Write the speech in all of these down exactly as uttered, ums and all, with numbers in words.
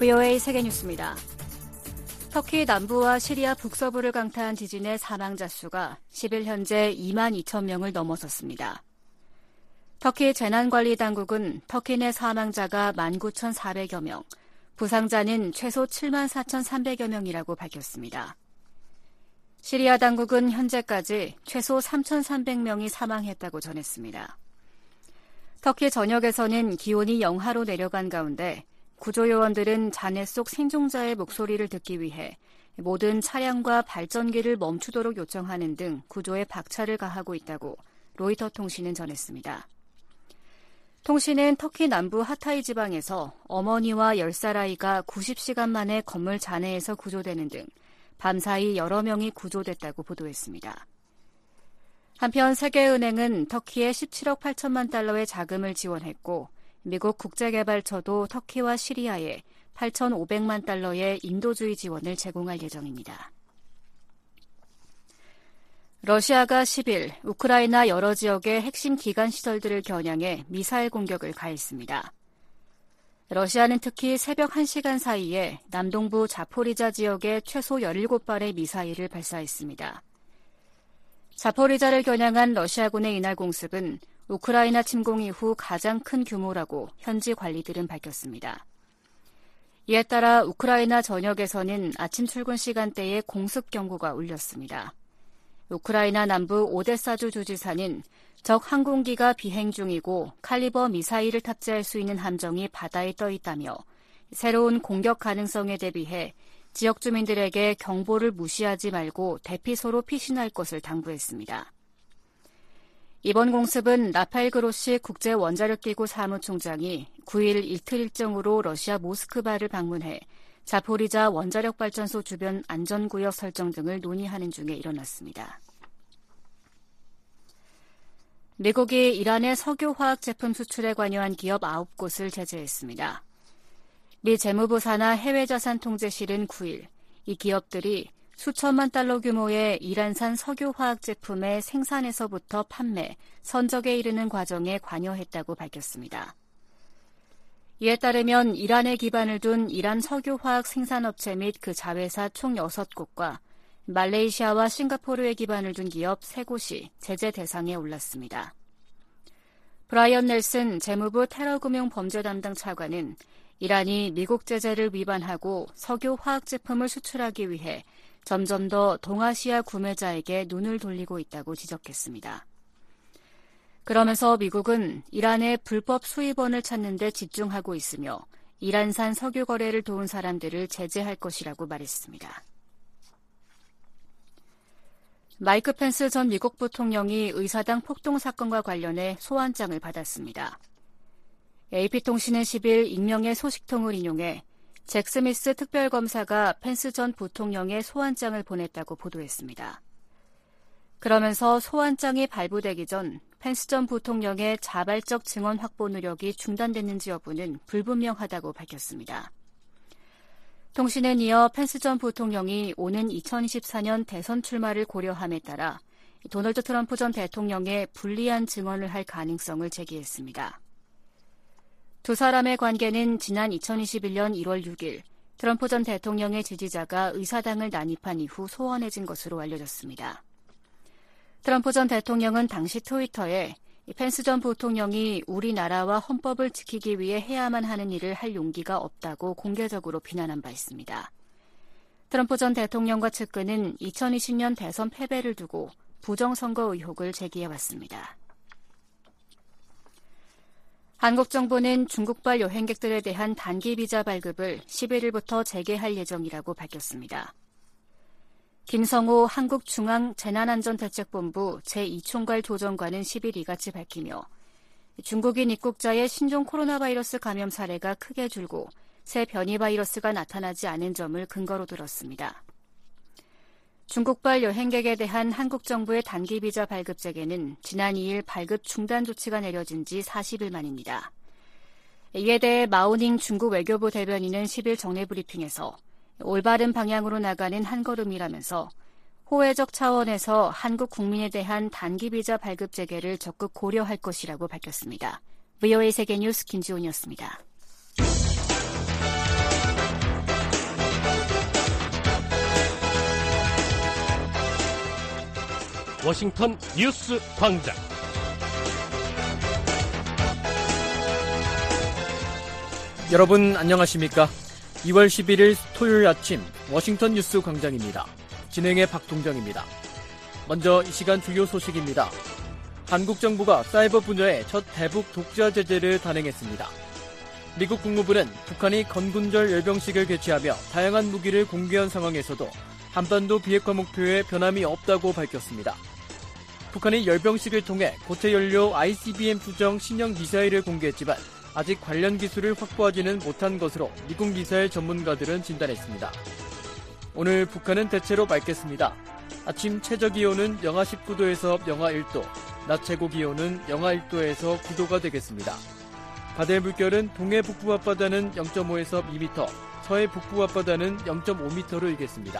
브이오에이 세계뉴스입니다. 터키 남부와 시리아 북서부를 강타한 지진의 사망자 수가 십 일 현재 이만 이천 명을 넘어섰습니다. 터키 재난관리당국은 터키 내 사망자가 만 구천사백여 명, 부상자는 최소 칠만 사천삼백여 명이라고 밝혔습니다. 시리아 당국은 현재까지 최소 삼천삼백 명이 사망했다고 전했습니다. 터키 전역에서는 기온이 영하로 내려간 가운데 구조요원들은 잔해 속 생존자의 목소리를 듣기 위해 모든 차량과 발전기를 멈추도록 요청하는 등 구조에 박차를 가하고 있다고 로이터 통신은 전했습니다. 통신은 터키 남부 하타이 지방에서 어머니와 열 살 아이가 구십 시간 만에 건물 잔해에서 구조되는 등 밤사이 여러 명이 구조됐다고 보도했습니다. 한편 세계은행은 터키에 십칠억 팔천만 달러의 자금을 지원했고 미국 국제개발처도 터키와 시리아에 팔천오백만 달러의 인도주의 지원을 제공할 예정입니다. 러시아가 십 일 우크라이나 여러 지역의 핵심 기관 시설들을 겨냥해 미사일 공격을 가했습니다. 러시아는 특히 새벽 한 시간 사이에 남동부 자포리자 지역에 최소 열일곱 발의 미사일을 발사했습니다. 자포리자를 겨냥한 러시아군의 이날 공습은 우크라이나 침공 이후 가장 큰 규모라고 현지 관리들은 밝혔습니다. 이에 따라 우크라이나 전역에서는 아침 출근 시간대에 공습 경보가 울렸습니다. 우크라이나 남부 오데사주 주지사는 적 항공기가 비행 중이고 칼리버 미사일을 탑재할 수 있는 함정이 바다에 떠 있다며 새로운 공격 가능성에 대비해 지역 주민들에게 경보를 무시하지 말고 대피소로 피신할 것을 당부했습니다. 이번 공습은 라파엘 그로시 국제원자력기구 사무총장이 구 일 이틀 일정으로 러시아 모스크바를 방문해 자포리자 원자력발전소 주변 안전구역 설정 등을 논의하는 중에 일어났습니다. 미국이 이란의 석유화학 제품 수출에 관여한 기업 아홉 곳을 제재했습니다. 미 재무부 산하 해외자산통제실은 구 일 이 기업들이 수천만 달러 규모의 이란산 석유화학 제품의 생산에서부터 판매, 선적에 이르는 과정에 관여했다고 밝혔습니다. 이에 따르면 이란에 기반을 둔 이란 석유화학 생산업체 및 그 자회사 총 여섯 곳과 말레이시아와 싱가포르에 기반을 둔 기업 세 곳이 제재 대상에 올랐습니다. 브라이언 넬슨 재무부 테러금융 범죄 담당 차관은 이란이 미국 제재를 위반하고 석유화학 제품을 수출하기 위해 점점 더 동아시아 구매자에게 눈을 돌리고 있다고 지적했습니다. 그러면서 미국은 이란의 불법 수입원을 찾는 데 집중하고 있으며 이란산 석유 거래를 도운 사람들을 제재할 것이라고 말했습니다. 마이크 펜스 전 미국 부통령이 의사당 폭동 사건과 관련해 소환장을 받았습니다. 에이피통신은 십 일 익명의 소식통을 인용해 잭 스미스 특별검사가 펜스 전 부통령의 소환장을 보냈다고 보도했습니다. 그러면서 소환장이 발부되기 전 펜스 전 부통령의 자발적 증언 확보 노력이 중단됐는지 여부는 불분명하다고 밝혔습니다. 통신은 이어 펜스 전 부통령이 오는 이천이십사 년 대선 출마를 고려함에 따라 도널드 트럼프 전 대통령의 불리한 증언을 할 가능성을 제기했습니다. 두 사람의 관계는 지난 이천이십일 년 일월 육 일 트럼프 전 대통령의 지지자가 의사당을 난입한 이후 소원해진 것으로 알려졌습니다. 트럼프 전 대통령은 당시 트위터에 펜스 전 부통령이 우리나라와 헌법을 지키기 위해 해야만 하는 일을 할 용기가 없다고 공개적으로 비난한 바 있습니다. 트럼프 전 대통령과 측근은 이천이십 년 대선 패배를 두고 부정선거 의혹을 제기해왔습니다. 한국 정부는 중국발 여행객들에 대한 단기 비자 발급을 십일 일부터 재개할 예정이라고 밝혔습니다. 김성호 한국중앙재난안전대책본부 제이 총괄 조정관은 십 일 이같이 밝히며 중국인 입국자의 신종 코로나 바이러스 감염 사례가 크게 줄고 새 변이 바이러스가 나타나지 않은 점을 근거로 들었습니다. 중국발 여행객에 대한 한국 정부의 단기 비자 발급 재개는 지난 이 일 발급 중단 조치가 내려진 지 사십 일 만입니다. 이에 대해 마오닝 중국 외교부 대변인은 십 일 정례 브리핑에서 올바른 방향으로 나가는 한 걸음이라면서 호혜적 차원에서 한국 국민에 대한 단기 비자 발급 재개를 적극 고려할 것이라고 밝혔습니다. 브이오에이 세계뉴스 김지훈이었습니다. 워싱턴 뉴스 광장. 여러분 안녕하십니까? 이월 십일일 토요일 아침 워싱턴 뉴스 광장입니다. 진행의 박동정입니다. 먼저 이 시간 주요 소식입니다. 한국 정부가 사이버 분야의 첫 대북 독자 제재를 단행했습니다. 미국 국무부는 북한이 건군절 열병식을 개최하며 다양한 무기를 공개한 상황에서도 한반도 비핵화 목표에 변함이 없다고 밝혔습니다. 북한이 열병식을 통해 고체 연료 아이씨비엠 추정 신형 미사일을 공개했지만 아직 관련 기술을 확보하지는 못한 것으로 미국 미사일 전문가들은 진단했습니다. 오늘 북한은 대체로 맑겠습니다. 아침 최저기온은 영하 십구 도에서 영하 일 도, 낮 최고기온은 영하 일 도에서 구 도가 되겠습니다. 바다의 물결은 동해 북부 앞바다는 영 점 오에서 이 미터, 서해 북부 앞바다는 영 점 오 미터로 일겠습니다.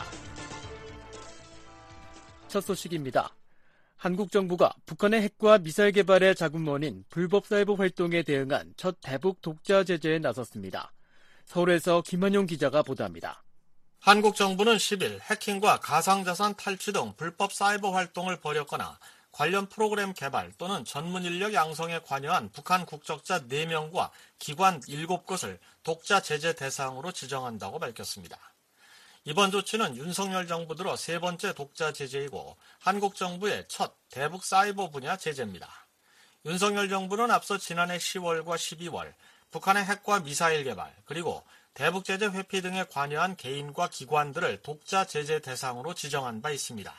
첫 소식입니다. 한국 정부가 북한의 핵과 미사일 개발의 자금원인 불법 사이버 활동에 대응한 첫 대북 독자 제재에 나섰습니다. 서울에서 김한용 기자가 보도합니다. 한국 정부는 십일 해킹과 가상자산 탈취 등 불법 사이버 활동을 벌였거나 관련 프로그램 개발 또는 전문 인력 양성에 관여한 북한 국적자 네 명과 기관 일곱 곳을 독자 제재 대상으로 지정한다고 밝혔습니다. 이번 조치는 윤석열 정부 들어 세 번째 독자 제재이고 한국 정부의 첫 대북 사이버 분야 제재입니다. 윤석열 정부는 앞서 지난해 시월과 십이월 북한의 핵과 미사일 개발 그리고 대북 제재 회피 등에 관여한 개인과 기관들을 독자 제재 대상으로 지정한 바 있습니다.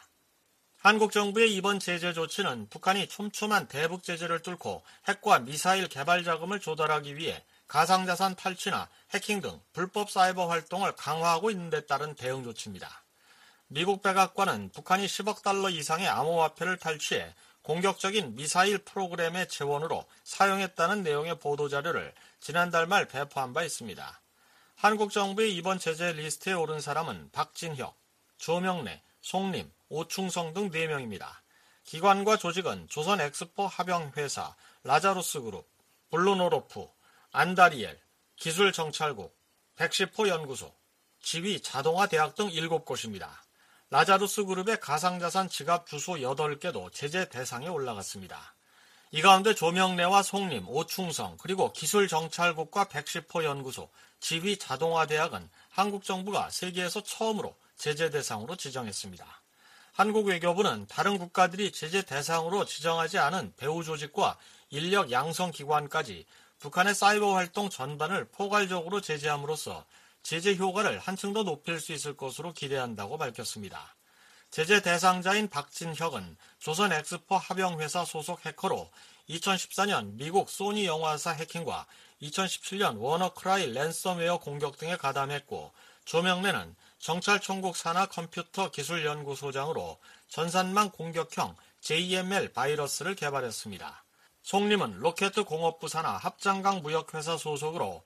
한국 정부의 이번 제재 조치는 북한이 촘촘한 대북 제재를 뚫고 핵과 미사일 개발 자금을 조달하기 위해 가상자산 탈취나 해킹 등 불법 사이버 활동을 강화하고 있는 데 따른 대응 조치입니다. 미국 백악관은 북한이 십억 달러 이상의 암호화폐를 탈취해 공격적인 미사일 프로그램의 재원으로 사용했다는 내용의 보도자료를 지난달 말 배포한 바 있습니다. 한국 정부의 이번 제재 리스트에 오른 사람은 박진혁, 조명래, 송림, 오충성 등 네 명입니다. 기관과 조직은 조선엑스포 합영회사, 라자루스그룹, 블루노로프, 안다리엘, 기술정찰국, 백십호 연구소, 지휘 자동화대학 등 일곱 곳입니다. 라자루스 그룹의 가상자산 지갑 주소 여덟 개도 제재 대상에 올라갔습니다. 이 가운데 조명래와 송림, 오충성, 그리고 기술정찰국과 백십호 연구소, 지휘 자동화대학은 한국 정부가 세계에서 처음으로 제재 대상으로 지정했습니다. 한국 외교부는 다른 국가들이 제재 대상으로 지정하지 않은 배후 조직과 인력 양성 기관까지 북한의 사이버 활동 전반을 포괄적으로 제재함으로써 제재 효과를 한층 더 높일 수 있을 것으로 기대한다고 밝혔습니다. 제재 대상자인 박진혁은 조선 엑스포 합영회사 소속 해커로 이천십사 년 미국 소니 영화사 해킹과 이천십칠 년 워너크라이 랜섬웨어 공격 등에 가담했고, 조명래는 정찰총국 산하 컴퓨터 기술연구소장으로 전산망 공격형 제이엠엘 바이러스를 개발했습니다. 송림은 로켓 공업부 산하 합장강 무역회사 소속으로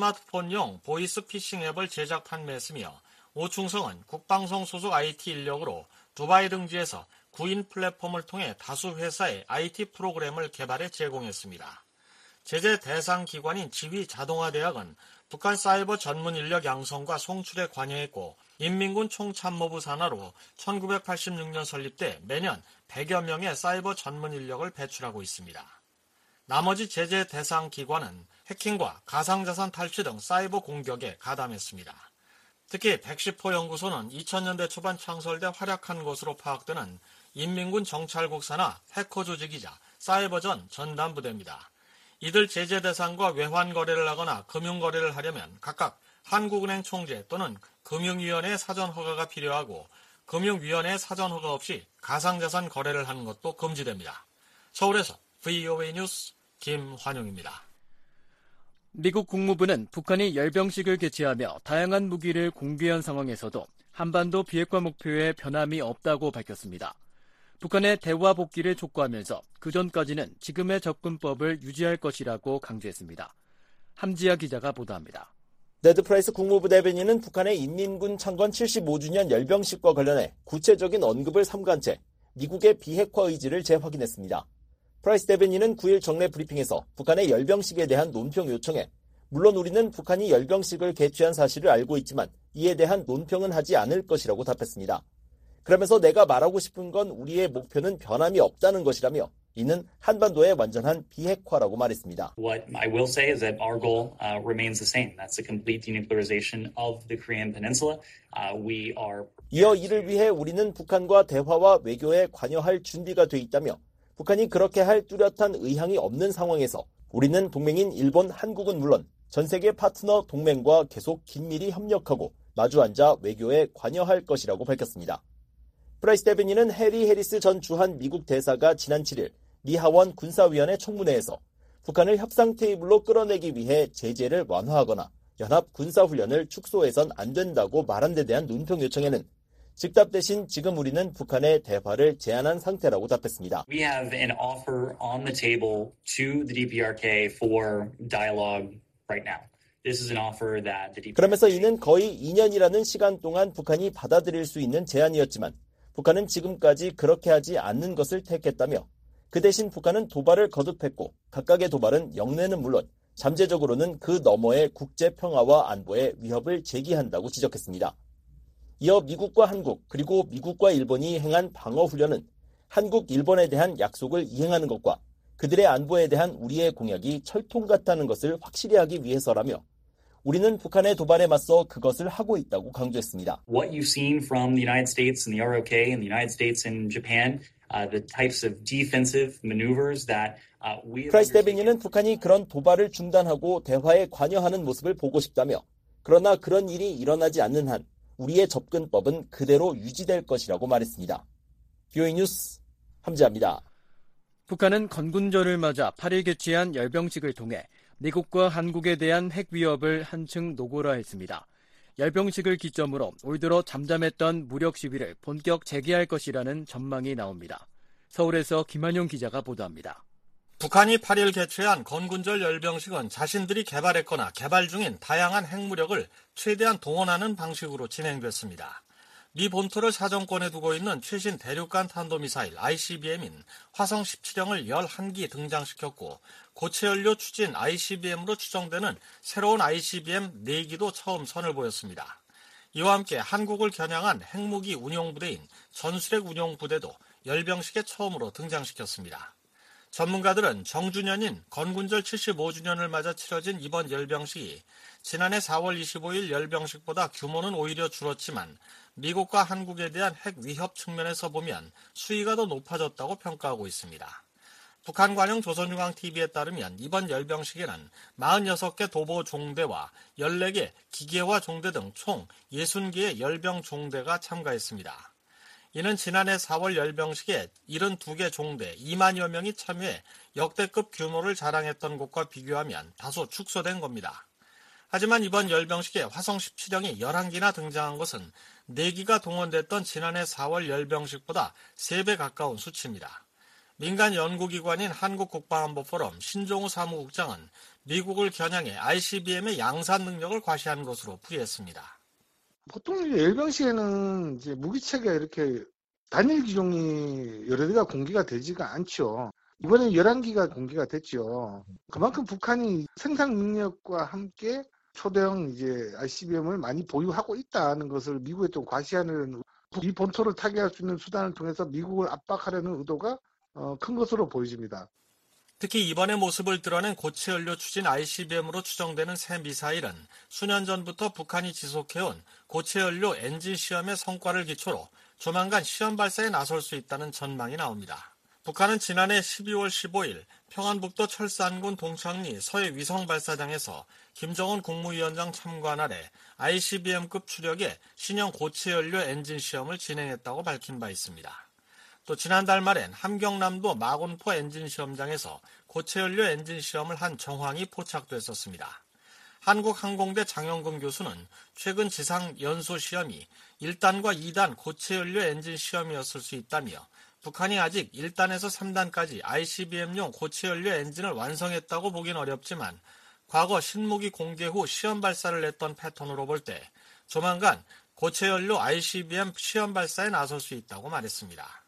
스마트폰용 보이스 피싱 앱을 제작 판매했으며, 오충성은 국방성 소속 아이티 인력으로 두바이 등지에서 구인 플랫폼을 통해 다수 회사의 아이티 프로그램을 개발해 제공했습니다. 제재 대상 기관인 지휘 자동화대학은 북한 사이버 전문 인력 양성과 송출에 관여했고, 인민군 총참모부 산하로 천구백팔십육 년 설립돼 매년 백여 명의 사이버 전문 인력을 배출하고 있습니다. 나머지 제재 대상 기관은 해킹과 가상자산 탈취 등 사이버 공격에 가담했습니다. 특히 백십호 연구소는 이천 년대 초반 창설돼 활약한 것으로 파악되는 인민군 정찰국 산하 해커 조직이자 사이버전 전담부대입니다. 이들 제재 대상과 외환 거래를 하거나 금융 거래를 하려면 각각 한국은행 총재 또는 금융위원회의 사전 허가가 필요하고, 금융위원회의 사전 허가 없이 가상자산 거래를 하는 것도 금지됩니다. 서울에서 브이오에이 뉴스 김환용입니다. 미국 국무부는 북한이 열병식을 개최하며 다양한 무기를 공개한 상황에서도 한반도 비핵화 목표에 변함이 없다고 밝혔습니다. 북한의 대화 복귀를 촉구하면서 그전까지는 지금의 접근법을 유지할 것이라고 강조했습니다. 함지아 기자가 보도합니다. 네드 프라이스 국무부 대변인은 북한의 인민군 창건 칠십오 주년 열병식과 관련해 구체적인 언급을 삼간 채 미국의 비핵화 의지를 재확인했습니다. 프라이스 대변인은 구 일 정례 브리핑에서 북한의 열병식에 대한 논평 요청에 물론 우리는 북한이 열병식을 개최한 사실을 알고 있지만 이에 대한 논평은 하지 않을 것이라고 답했습니다. 그러면서 내가 말하고 싶은 건 우리의 목표는 변함이 없다는 것이라며 이는 한반도의 완전한 비핵화라고 말했습니다. What I will say is that our goal uh, remains the same. That's the complete denuclearization of the Korean Peninsula. Uh, we are. 이어 이를 위해 우리는 북한과 대화와 외교에 관여할 준비가 돼 있다며 북한이 그렇게 할 뚜렷한 의향이 없는 상황에서 우리는 동맹인 일본, 한국은 물론 전 세계 파트너 동맹과 계속 긴밀히 협력하고 마주 앉아 외교에 관여할 것이라고 밝혔습니다. 프라이스 대변인은 해리 해리스 전 주한 미국 대사가 지난 칠일 미 하원 군사위원회 청문회에서 북한을 협상 테이블로 끌어내기 위해 제재를 완화하거나 연합 군사훈련을 축소해선 안 된다고 말한 데 대한 논평 요청에는 즉답 대신 지금 우리는 북한의 대화를 제안한 상태라고 답했습니다. We have an offer on the table to the 디피아르케이 for dialogue right now. This is an offer that the 디피아르케이... 그러면서 이는 거의 이 년이라는 시간 동안 북한이 받아들일 수 있는 제안이었지만 북한은 지금까지 그렇게 하지 않는 것을 택했다며 그 대신 북한은 도발을 거듭했고 각각의 도발은 영내는 물론 잠재적으로는 그 너머의 국제 평화와 안보에 위협을 제기한다고 지적했습니다. 이어 미국과 한국 그리고 미국과 일본이 행한 방어훈련은 한국, 일본에 대한 약속을 이행하는 것과 그들의 안보에 대한 우리의 공약이 철통 같다는 것을 확실히 하기 위해서라며 우리는 북한의 도발에 맞서 그것을 하고 있다고 강조했습니다. What you've seen from the United States and the 알오케이 and the United States and Japan, uh, the types of defensive maneuvers that uh, we. 프라이스 대변인은 북한이 그런 도발을 중단하고 대화에 관여하는 모습을 보고 싶다며 그러나 그런 일이 일어나지 않는 한 우리의 접근법은 그대로 유지될 것이라고 말했습니다. 비오이 뉴스 함지아입니다. 북한은 건군절을 맞아 팔일 개최한 열병식을 통해 미국과 한국에 대한 핵 위협을 한층 노골화했습니다. 열병식을 기점으로 올 들어 잠잠했던 무력 시위를 본격 재개할 것이라는 전망이 나옵니다. 서울에서 김한용 기자가 보도합니다. 북한이 팔일 개최한 건군절 열병식은 자신들이 개발했거나 개발 중인 다양한 핵무력을 최대한 동원하는 방식으로 진행됐습니다. 미 본토를 사정권에 두고 있는 최신 대륙간 탄도미사일 아이씨비엠인 화성 십칠형을 열한 기 등장시켰고 고체연료 추진 아이씨비엠으로 추정되는 새로운 아이씨비엠 네 기도 처음 선을 보였습니다. 이와 함께 한국을 겨냥한 핵무기 운용부대인 전술핵 운용부대도 열병식에 처음으로 등장시켰습니다. 전문가들은 정주년인 건군절 칠십오 주년을 맞아 치러진 이번 열병식이 지난해 사월 이십오일 열병식보다 규모는 오히려 줄었지만 미국과 한국에 대한 핵 위협 측면에서 보면 수위가 더 높아졌다고 평가하고 있습니다. 북한 관영 조선중앙티비에 따르면 이번 열병식에는 사십육 개 도보 종대와 열네 개 기계화 종대 등 총 육십 개의 열병 종대가 참가했습니다. 이는 지난해 사월 열병식에 칠십이 개 종대 이만여 명이 참여해 역대급 규모를 자랑했던 것과 비교하면 다소 축소된 겁니다. 하지만 이번 열병식에 화성 십칠형이 열한 기나 등장한 것은 네 기가 동원됐던 지난해 사월 열병식보다 세 배 가까운 수치입니다. 민간 연구기관인 한국국방안보포럼 신종우 사무국장은 미국을 겨냥해 아이씨비엠의 양산 능력을 과시한 것으로 풀이했습니다. 보통 열병식에는 이제 무기체계가 이렇게 단일 기종이 여러 개가 공개가 되지가 않죠. 이번에 열한 기가 공개가 됐죠. 그만큼 북한이 생산 능력과 함께 초대형 이제 아이씨비엠을 많이 보유하고 있다는 것을 미국에 좀 과시하는 이 본토를 타개할 수 있는 수단을 통해서 미국을 압박하려는 의도가 어, 큰 것으로 보여집니다. 특히 이번에 모습을 드러낸 고체연료 추진 아이씨비엠으로 추정되는 새 미사일은 수년 전부터 북한이 지속해온 고체연료 엔진 시험의 성과를 기초로 조만간 시험 발사에 나설 수 있다는 전망이 나옵니다. 북한은 지난해 십이월 십오일 평안북도 철산군 동창리 서해 위성발사장에서 김정은 국무위원장 참관 아래 아이씨비엠급 추력의 신형 고체연료 엔진 시험을 진행했다고 밝힌 바 있습니다. 또 지난달 말엔 함경남도 마곤포 엔진 시험장에서 고체연료 엔진 시험을 한 정황이 포착됐었습니다. 한국항공대 장영근 교수는 최근 지상 연소 시험이 일 단과 이 단 고체연료 엔진 시험이었을 수 있다며 북한이 아직 일 단에서 삼 단까지 아이씨비엠용 고체연료 엔진을 완성했다고 보긴 어렵지만 과거 신무기 공개 후 시험 발사를 했던 패턴으로 볼 때 조만간 고체연료 아이씨비엠 시험 발사에 나설 수 있다고 말했습니다.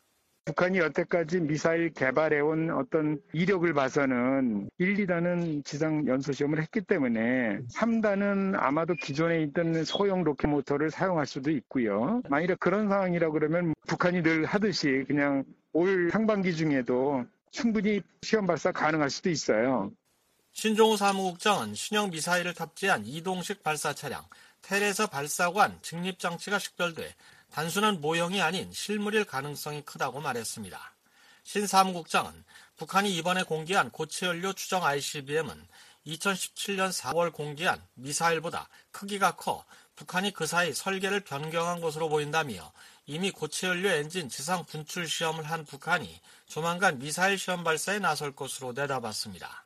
북한이 여태까지 미사일 개발해온 어떤 이력을 봐서는 일, 이 단은 지상 연소 시험을 했기 때문에 삼 단은 아마도 기존에 있던 소형 로켓 모터를 사용할 수도 있고요. 만일에 그런 상황이라 그러면 북한이 늘 하듯이 그냥 올 상반기 중에도 충분히 시험 발사 가능할 수도 있어요. 신종우 사무국장은 신형 미사일을 탑재한 이동식 발사 차량, 텔에서 발사관, 직립장치가 식별돼 단순한 모형이 아닌 실물일 가능성이 크다고 말했습니다. 신 사무국장은 북한이 이번에 공개한 고체연료 추정 아이씨비엠은 이천십칠 년 사월 공개한 미사일보다 크기가 커 북한이 그 사이 설계를 변경한 것으로 보인다며 이미 고체연료 엔진 지상 분출 시험을 한 북한이 조만간 미사일 시험 발사에 나설 것으로 내다봤습니다.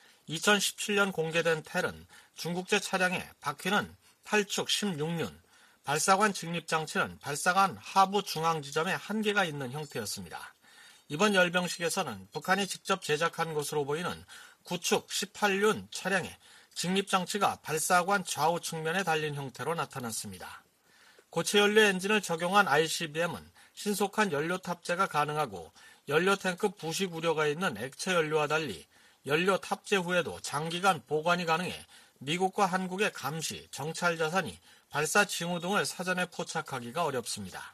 이천십칠 년 공개된 텔은 중국제 차량의 바퀴는 팔 축 십육 륜, 발사관 직립장치는 발사관 하부 중앙 지점에 한계가 있는 형태였습니다. 이번 열병식에서는 북한이 직접 제작한 것으로 보이는 구 축 십팔 륜 차량에 직립장치가 발사관 좌우 측면에 달린 형태로 나타났습니다. 고체연료 엔진을 적용한 아이씨비엠은 신속한 연료 탑재가 가능하고 연료 탱크 부식 우려가 있는 액체 연료와 달리 연료 탑재 후에도 장기간 보관이 가능해 미국과 한국의 감시, 정찰 자산이 발사 징후 등을 사전에 포착하기가 어렵습니다.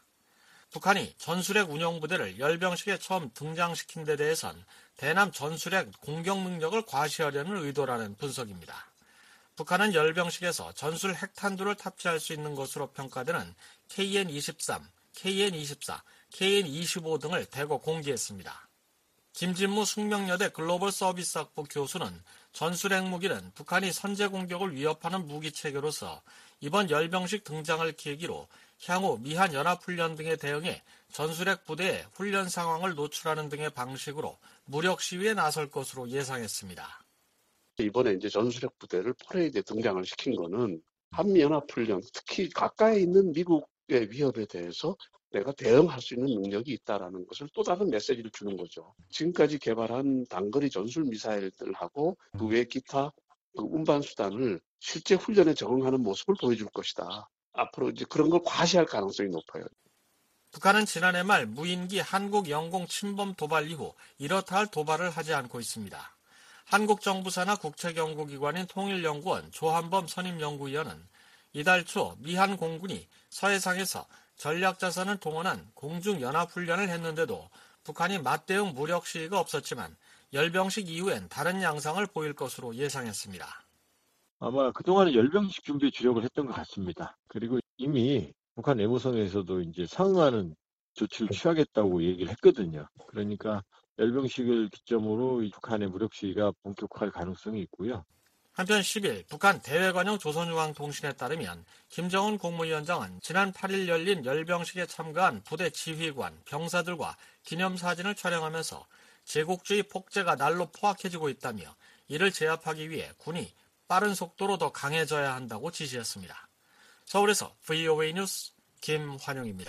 북한이 전술핵 운용부대를 열병식에 처음 등장시킨 데 대해선 대남 전술핵 공격 능력을 과시하려는 의도라는 분석입니다. 북한은 열병식에서 전술 핵탄두를 탑재할 수 있는 것으로 평가되는 케이엔 이십삼, 케이엔 이십사, 케이엔 이십오 등을 대거 공개했습니다. 김진무 숙명여대 글로벌 서비스학부 교수는 전술핵 무기는 북한이 선제 공격을 위협하는 무기체계로서 이번 열병식 등장을 계기로 향후 미한 연합훈련 등에 대응해 전술핵 부대의 훈련 상황을 노출하는 등의 방식으로 무력 시위에 나설 것으로 예상했습니다. 이번에 이제 전술핵 부대를 퍼레이드에 등장을 시킨 거는 한미연합훈련, 특히 가까이 있는 미국의 위협에 대해서 내가 대응할 수 있는 능력이 있다는 것을 또 다른 메시지를 주는 거죠. 지금까지 개발한 단거리 전술 미사일들하고 그 외 기타 그 운반 수단을 실제 훈련에 적응하는 모습을 보여줄 것이다. 앞으로 이제 그런 걸 과시할 가능성이 높아요. 북한은 지난해 말 무인기 한국 영공 침범 도발 이후 이렇다 할 도발을 하지 않고 있습니다. 한국 정부 산하 국책연구기관인 통일연구원 조한범 선임연구위원은 이달 초 미한 공군이 서해상에서 전략자산을 동원한 공중연합훈련을 했는데도 북한이 맞대응 무력 시위가 없었지만 열병식 이후엔 다른 양상을 보일 것으로 예상했습니다. 아마 그동안은 열병식 준비에 주력을 했던 것 같습니다. 그리고 이미 북한 내무성에서도 이제 상응하는 조치를 취하겠다고 얘기를 했거든요. 그러니까 열병식을 기점으로 북한의 무력 시위가 본격화할 가능성이 있고요. 한편 십 일 북한 대외관용 조선중앙통신에 따르면 김정은 국무위원장은 지난 팔 일 열린 열병식에 참가한 부대 지휘관, 병사들과 기념사진을 촬영하면서 제국주의 폭제가 날로 포악해지고 있다며 이를 제압하기 위해 군이 빠른 속도로 더 강해져야 한다고 지시했습니다. 서울에서 브이오에이 뉴스 김환용입니다.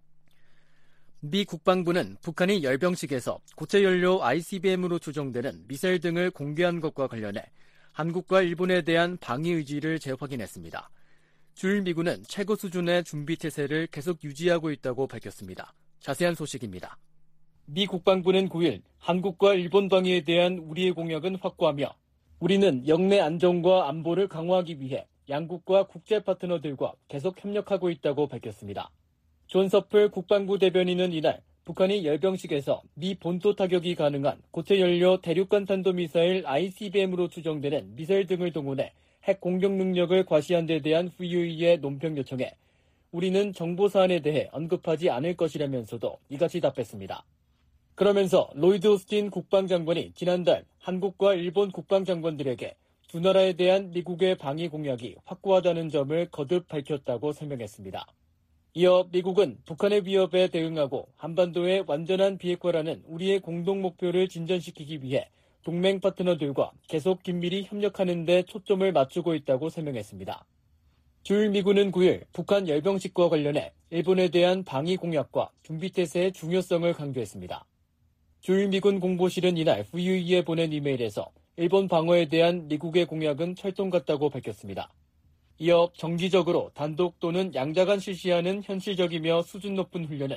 미 국방부는 북한이 열병식에서 고체연료 아이씨비엠으로 추정되는 미사일 등을 공개한 것과 관련해 한국과 일본에 대한 방위 의지를 재확인했습니다. 주일 미군은 최고 수준의 준비 태세를 계속 유지하고 있다고 밝혔습니다. 자세한 소식입니다. 미 국방부는 구 일 한국과 일본 방위에 대한 우리의 공약은 확고하며 우리는 영내 안정과 안보를 강화하기 위해 양국과 국제 파트너들과 계속 협력하고 있다고 밝혔습니다. 존 서플 국방부 대변인은 이날 북한이 열병식에서 미 본토 타격이 가능한 고체연료 대륙간 탄도미사일 아이씨비엠으로 추정되는 미사일 등을 동원해 핵 공격 능력을 과시한 데 대한 브이오에이의 논평 요청에 우리는 정보 사안에 대해 언급하지 않을 것이라면서도 이같이 답했습니다. 그러면서 로이드 오스틴 국방장관이 지난달 한국과 일본 국방장관들에게 두 나라에 대한 미국의 방위 공약이 확고하다는 점을 거듭 밝혔다고 설명했습니다. 이어 미국은 북한의 위협에 대응하고 한반도의 완전한 비핵화라는 우리의 공동 목표를 진전시키기 위해 동맹 파트너들과 계속 긴밀히 협력하는 데 초점을 맞추고 있다고 설명했습니다. 주일 미군은 구 일 북한 열병식과 관련해 일본에 대한 방위 공약과 준비태세의 중요성을 강조했습니다. 주일 미군 공보실은 이날 브이오에이에 보낸 이메일에서 일본 방어에 대한 미국의 공약은 철통 같다고 밝혔습니다. 이어 정기적으로 단독 또는 양자간 실시하는 현실적이며 수준 높은 훈련은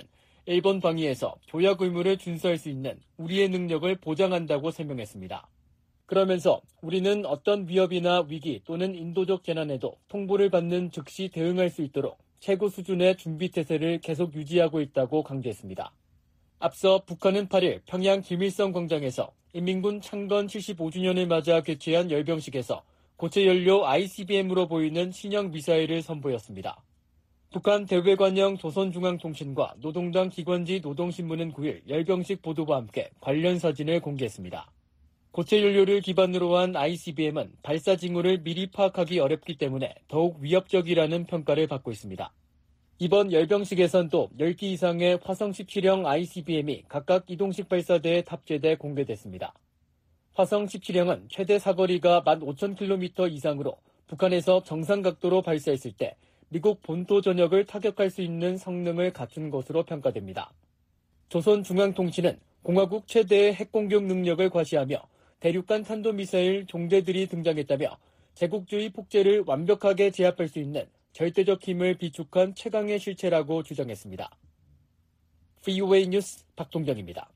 일본 방위에서 조약 의무를 준수할 수 있는 우리의 능력을 보장한다고 설명했습니다. 그러면서 우리는 어떤 위협이나 위기 또는 인도적 재난에도 통보를 받는 즉시 대응할 수 있도록 최고 수준의 준비 태세를 계속 유지하고 있다고 강조했습니다. 앞서 북한은 팔 일 평양 김일성 광장에서 인민군 창건 칠십오 주년을 맞아 개최한 열병식에서 고체 연료 아이씨비엠으로 보이는 신형 미사일을 선보였습니다. 북한 대외관영 조선중앙통신과 노동당 기관지 노동신문은 구 일 열병식 보도와 함께 관련 사진을 공개했습니다. 고체 연료를 기반으로 한 아이씨비엠은 발사 징후를 미리 파악하기 어렵기 때문에 더욱 위협적이라는 평가를 받고 있습니다. 이번 열병식에선 또 열 기 이상의 화성 십칠형 아이씨비엠이 각각 이동식 발사대에 탑재돼 공개됐습니다. 화성 십칠형은 최대 사거리가 만 오천 킬로미터 이상으로 북한에서 정상 각도로 발사했을 때 미국 본토 전역을 타격할 수 있는 성능을 갖춘 것으로 평가됩니다. 조선중앙통신은 공화국 최대의 핵공격 능력을 과시하며 대륙간 탄도미사일 종대들이 등장했다며 제국주의 폭제를 완벽하게 제압할 수 있는 절대적 힘을 비축한 최강의 실체라고 주장했습니다. 브이오에이 뉴스 박동정입니다.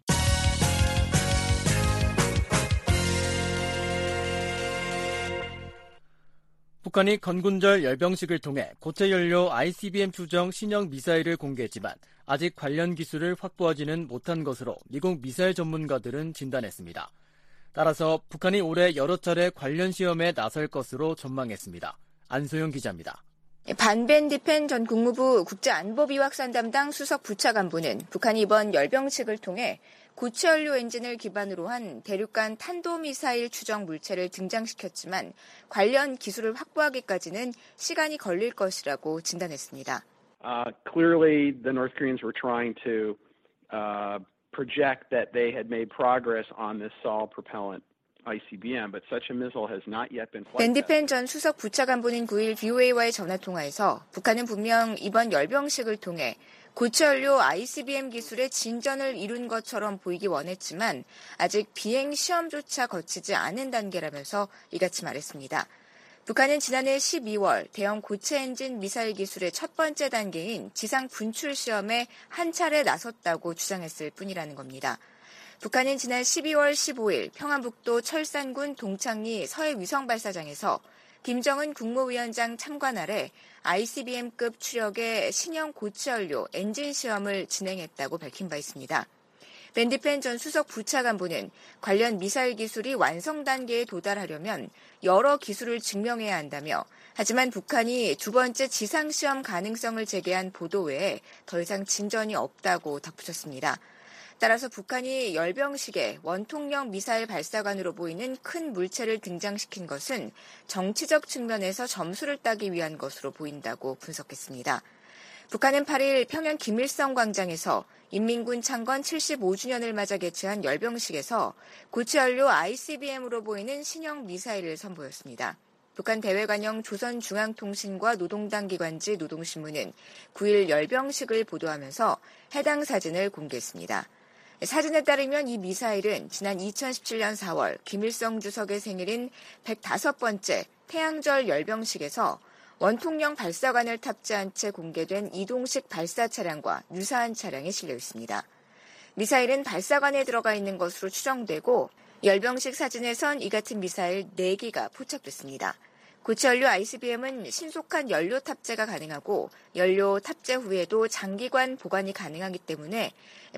북한이 건군절 열병식을 통해 고체 연료 아이씨비엠 추정 신형 미사일을 공개했지만 아직 관련 기술을 확보하지는 못한 것으로 미국 미사일 전문가들은 진단했습니다. 따라서 북한이 올해 여러 차례 관련 시험에 나설 것으로 전망했습니다. 안소영 기자입니다. 반벤디펜 전 국무부 국제안보비확산 담당 수석 부차관보는 북한이 이번 열병식을 통해 고체연료 엔진을 기반으로 한 대륙간 탄도미사일 추정 물체를 등장시켰지만 관련 기술을 확보하기까지는 시간이 걸릴 것이라고 진단했습니다. Uh, clearly, the North Koreans were trying to uh, project that they had made progress on this Sol propellant 아이씨비엠, but such a missile has not yet been flight tested. 밴디펜 전 수석 부차관보는 구 일 브이오에이와의 전화통화에서 북한은 분명 이번 열병식을 통해 고체연료 아이씨비엠 기술의 진전을 이룬 것처럼 보이기 원했지만 아직 비행 시험조차 거치지 않은 단계라면서 이같이 말했습니다. 북한은 지난해 십이월 대형 고체 엔진 미사일 기술의 첫 번째 단계인 지상 분출 시험에 한 차례 나섰다고 주장했을 뿐이라는 겁니다. 북한은 지난 십이월 십오일 평안북도 철산군 동창리 서해위성발사장에서 김정은 국무위원장 참관 아래 아이씨비엠급 추력의 신형 고체연료 엔진 시험을 진행했다고 밝힌 바 있습니다. 밴디펜 전 수석 부차관보는 관련 미사일 기술이 완성 단계에 도달하려면 여러 기술을 증명해야 한다며 하지만 북한이 두 번째 지상시험 가능성을 제기한 보도 외에 더 이상 진전이 없다고 덧붙였습니다. 따라서 북한이 열병식에 원통형 미사일 발사관으로 보이는 큰 물체를 등장시킨 것은 정치적 측면에서 점수를 따기 위한 것으로 보인다고 분석했습니다. 북한은 팔 일 평양 김일성 광장에서 인민군 창건 칠십오 주년을 맞아 개최한 열병식에서 고체연료 아이씨비엠으로 보이는 신형 미사일을 선보였습니다. 북한 대외관영 조선중앙통신과 노동당 기관지 노동신문은 구 일 열병식을 보도하면서 해당 사진을 공개했습니다. 사진에 따르면 이 미사일은 지난 이천십칠년 사월 김일성 주석의 생일인 백다섯 번째 태양절 열병식에서 원통형 발사관을 탑재한 채 공개된 이동식 발사 차량과 유사한 차량에 실려 있습니다. 미사일은 발사관에 들어가 있는 것으로 추정되고 열병식 사진에선 이 같은 미사일 네 기가 포착됐습니다. 고체연료 아이씨비엠은 신속한 연료 탑재가 가능하고 연료 탑재 후에도 장기간 보관이 가능하기 때문에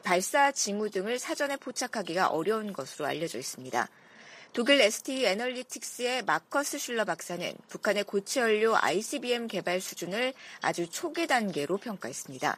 발사 징후 등을 사전에 포착하기가 어려운 것으로 알려져 있습니다. 독일 에스티 애널리틱스의 마커스 슐러 박사는 북한의 고체연료 아이씨비엠 개발 수준을 아주 초기 단계로 평가했습니다.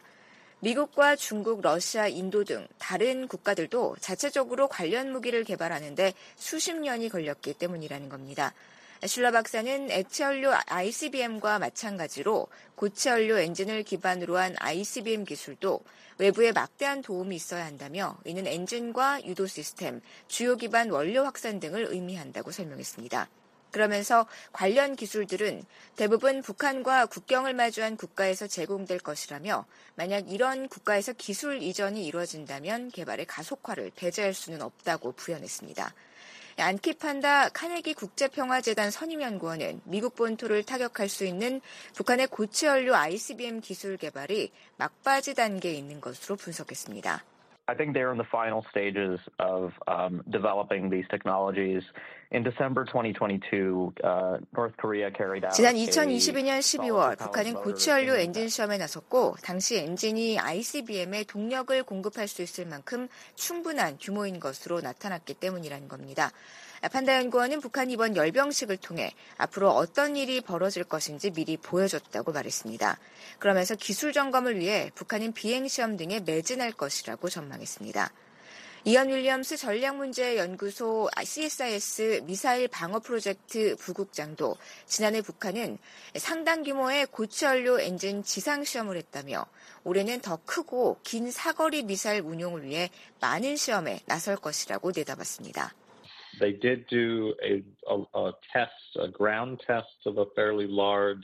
미국과 중국, 러시아, 인도 등 다른 국가들도 자체적으로 관련 무기를 개발하는데 수십 년이 걸렸기 때문이라는 겁니다. 슐러 박사는 액체연료 아이씨비엠과 마찬가지로 고체연료 엔진을 기반으로 한 아이씨비엠 기술도 외부에 막대한 도움이 있어야 한다며 이는 엔진과 유도 시스템, 주요 기반 원료 확산 등을 의미한다고 설명했습니다. 그러면서 관련 기술들은 대부분 북한과 국경을 마주한 국가에서 제공될 것이라며 만약 이런 국가에서 기술 이전이 이루어진다면 개발의 가속화를 배제할 수는 없다고 부연했습니다. 안키판다 카네기 국제평화재단 선임연구원은 미국 본토를 타격할 수 있는 북한의 고체 연료 아이씨비엠 기술 개발이 막바지 단계에 있는 것으로 분석했습니다. I think they're in the final stages of um, developing these technologies. In December twenty twenty-two, uh, North Korea carried out. 지난 이천이십이년 십이월 북한은 고체 연료 엔진 시험에 나섰고 당시 엔진이 아이씨비엠에 동력을 공급할 수 있을 만큼 충분한 규모인 것으로 나타났기 때문이라는 겁니다. 판다 연구원은 북한이 이번 열병식을 통해 앞으로 어떤 일이 벌어질 것인지 미리 보여줬다고 말했습니다. 그러면서 기술 점검을 위해 북한은 비행시험 등에 매진할 것이라고 전망했습니다. 이언 윌리엄스 전략문제연구소 씨에스아이에스 미사일 방어 프로젝트 부국장도 지난해 북한은 상당 규모의 고체 연료 엔진 지상 시험을 했다며 올해는 더 크고 긴 사거리 미사일 운용을 위해 많은 시험에 나설 것이라고 내다봤습니다. They did do a, a, a test, a ground test of a fairly large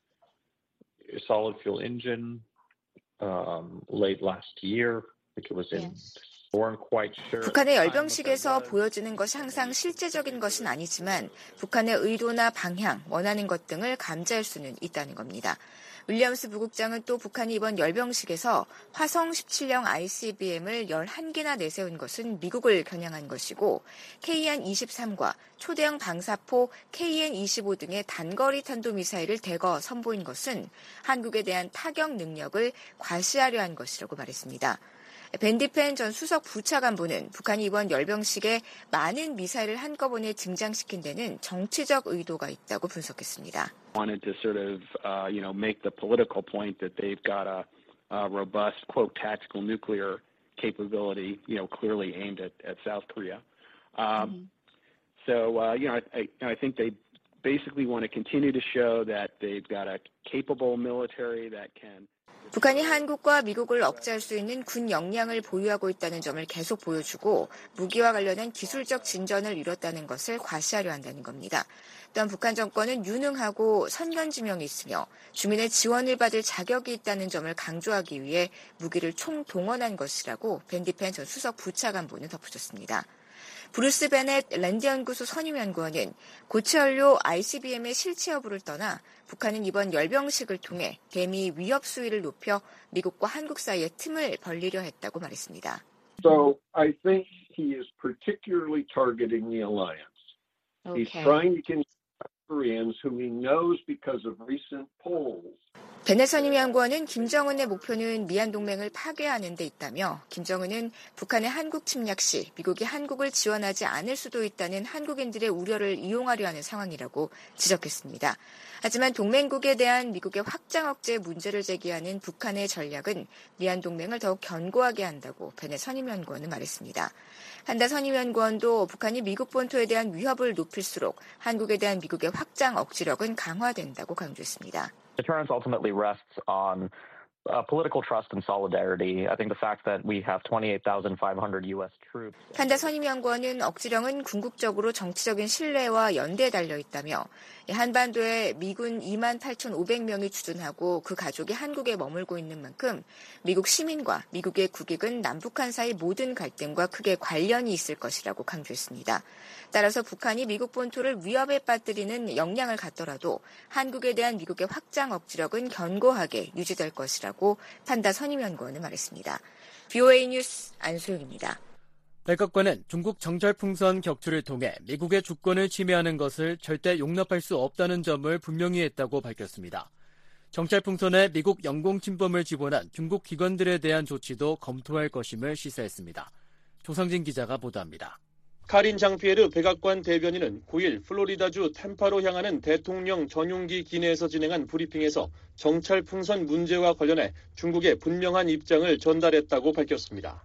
solid fuel engine um, late last year. I think it was in. weren't quite sure. 북한의 열병식에서 보여지는 것이 항상 실제적인 것은 아니지만 북한의 의도나 방향, 원하는 것 등을 감지할 수는 있다는 겁니다. 윌리엄스 부국장은 또 북한이 이번 열병식에서 화성 십칠형 아이씨비엠을 열한 개나 내세운 것은 미국을 겨냥한 것이고 케이엔 이십삼과 초대형 방사포 케이엔 이십오 등의 단거리 탄도미사일을 대거 선보인 것은 한국에 대한 타격 능력을 과시하려 한 것이라고 말했습니다. 밴디펜 전 수석 부차관보는 북한이 이번 열병식에 많은 미사일을 한꺼번에 등장시킨 데는 정치적 의도가 있다고 분석했습니다. Wanted to sort of, uh, you know, make the political point that they've got a, a robust, quote, tactical nuclear capability, you know, clearly aimed at, at South Korea. Um, mm-hmm. So, uh, you know, I, I, I think they basically want to continue to show that they've got a capable military that can. 북한이 한국과 미국을 억제할 수 있는 군 역량을 보유하고 있다는 점을 계속 보여주고 무기와 관련한 기술적 진전을 이뤘다는 것을 과시하려 한다는 겁니다. 또한 북한 정권은 유능하고 선견지명이 있으며 주민의 지원을 받을 자격이 있다는 점을 강조하기 위해 무기를 총동원한 것이라고 밴디펜 전 수석 부차관보는 덧붙였습니다. 브루스 베넷 랜드연구소 선임연구원은 고체 연료 아이씨비엠의 실체 여부를 떠나 북한은 이번 열병식을 통해 대미 위협 수위를 높여 미국과 한국 사이에 틈을 벌리려 했다고 말했습니다. So I think he is particularly targeting the alliance. Okay. He's trying to convince Koreans who he knows because of recent polls. 베넷 선임연구원은 김정은의 목표는 미한 동맹을 파괴하는 데 있다며 김정은은 북한의 한국 침략 시 미국이 한국을 지원하지 않을 수도 있다는 한국인들의 우려를 이용하려 하는 상황이라고 지적했습니다. 하지만 동맹국에 대한 미국의 확장 억제 문제를 제기하는 북한의 전략은 미한 동맹을 더욱 견고하게 한다고 베넷 선임연구원은 말했습니다. 판다 선임연구원도 북한이 미국 본토에 대한 위협을 높일수록 한국에 대한 미국의 확장 억지력은 강화된다고 강조했습니다. Deterrence ultimately rests on uh, political trust and solidarity. I think the fact that we have twenty-eight thousand five hundred U S troops. 판다 선임연구원은 억지력은 궁극적으로 정치적인 신뢰와 연대에 달려 있다며 한반도에 미군 이만 팔천오백 명이 주둔하고 그 가족이 한국에 머물고 있는 만큼 미국 시민과 미국의 국익은 남북한 사이 모든 갈등과 크게 관련이 있을 것이라고 강조했습니다. 따라서 북한이 미국 본토를 위협에 빠뜨리는 역량을 갖더라도 한국에 대한 미국의 확장 억지력은 견고하게 유지될 것이라고 판다 선임연구원은 말했습니다. 브이오에이 뉴스 안소영입니다. 백악관은 중국 정찰풍선 격추를 통해 미국의 주권을 침해하는 것을 절대 용납할 수 없다는 점을 분명히 했다고 밝혔습니다. 정찰풍선에 미국 영공 침범을 지원한 중국 기관들에 대한 조치도 검토할 것임을 시사했습니다. 조상진 기자가 보도합니다. 카린 장피에르 백악관 대변인은 구일 플로리다주 템파로 향하는 대통령 전용기 기내에서 진행한 브리핑에서 정찰풍선 문제와 관련해 중국의 분명한 입장을 전달했다고 밝혔습니다.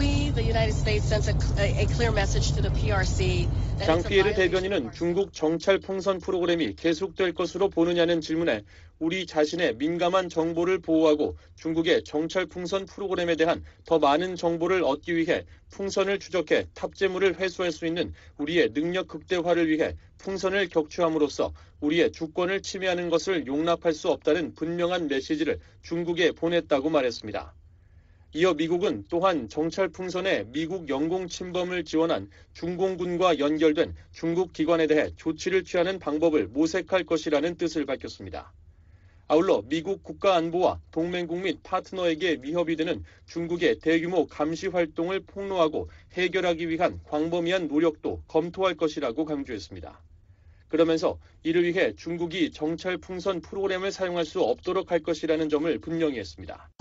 장피에르 대변인은 중국 정찰풍선 프로그램이 계속될 것으로 보느냐는 질문에 우리 자신의 민감한 정보를 보호하고 중국의 정찰풍선 프로그램에 대한 더 많은 정보를 얻기 위해 풍선을 추적해 탑재물을 회수할 수 있는 우리의 능력 극대화를 위해 풍선을 격추함으로써 우리의 주권을 침해하는 것을 용납할 수 없다는 분명한 메시지를 중국에 보냈다고 말했습니다. 이어 미국은 또한 정찰 풍선에 미국 영공 침범을 지원한 중공군과 연결된 중국 기관에 대해 조치를 취하는 방법을 모색할 것이라는 뜻을 밝혔습니다. 아울러 미국 국가안보와 동맹국 및 파트너에게 위협이 되는 중국의 대규모 감시 활동을 폭로하고 해결하기 위한 광범위한 노력도 검토할 것이라고 강조했습니다. 그러면서 이를 위해 중국이 정찰 풍선 프로그램을 사용할 수 없도록 할 것이라는 점을 분명히 했습니다.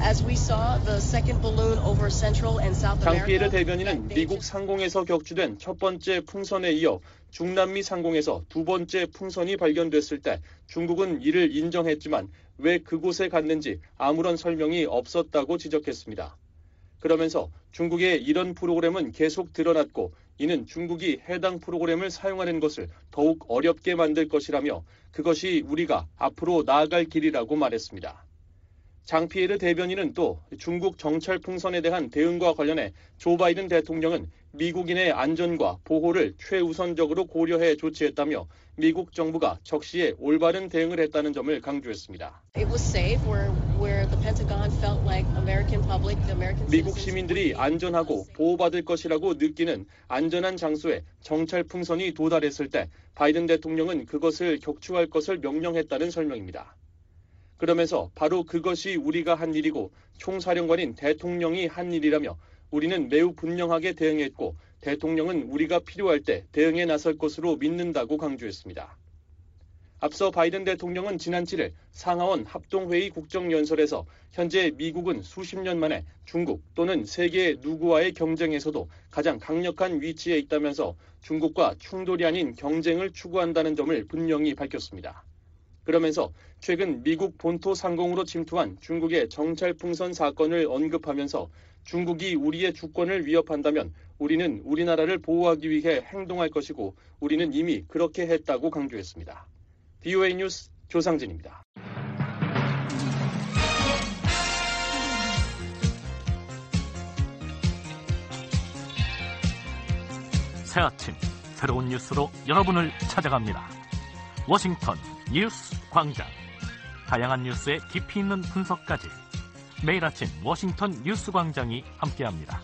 장피에르 대변인은 미국 상공에서 격추된 첫 번째 풍선에 이어 중남미 상공에서 두 번째 풍선이 발견됐을 때 중국은 이를 인정했지만 왜 그곳에 갔는지 아무런 설명이 없었다고 지적했습니다. 그러면서 중국의 이런 프로그램은 계속 드러났고 이는 중국이 해당 프로그램을 사용하는 것을 더욱 어렵게 만들 것이라며 그것이 우리가 앞으로 나아갈 길이라고 말했습니다. 장피에르 대변인은 또 중국 정찰 풍선에 대한 대응과 관련해 조 바이든 대통령은 미국인의 안전과 보호를 최우선적으로 고려해 조치했다며 미국 정부가 적시에 올바른 대응을 했다는 점을 강조했습니다. 미국 시민들이 안전하고 보호받을 것이라고 느끼는 안전한 장소에 정찰 풍선이 도달했을 때 바이든 대통령은 그것을 격추할 것을 명령했다는 설명입니다. 그러면서 바로 그것이 우리가 한 일이고 총사령관인 대통령이 한 일이라며 우리는 매우 분명하게 대응했고 대통령은 우리가 필요할 때 대응에 나설 것으로 믿는다고 강조했습니다. 앞서 바이든 대통령은 지난 칠일 상하원 합동회의 국정연설에서 현재 미국은 수십 년 만에 중국 또는 세계 누구와의 경쟁에서도 가장 강력한 위치에 있다면서 중국과 충돌이 아닌 경쟁을 추구한다는 점을 분명히 밝혔습니다. 그러면서 최근 미국 본토 상공으로 침투한 중국의 정찰 풍선 사건을 언급하면서 중국이 우리의 주권을 위협한다면 우리는 우리나라를 보호하기 위해 행동할 것이고 우리는 이미 그렇게 했다고 강조했습니다. 비오에이 뉴스 조상진입니다. 새 아침 새로운 뉴스로 여러분을 찾아갑니다. 워싱턴 뉴스 광장. 다양한 뉴스의 깊이 있는 분석까지 매일 아침 워싱턴 뉴스 광장이 함께합니다.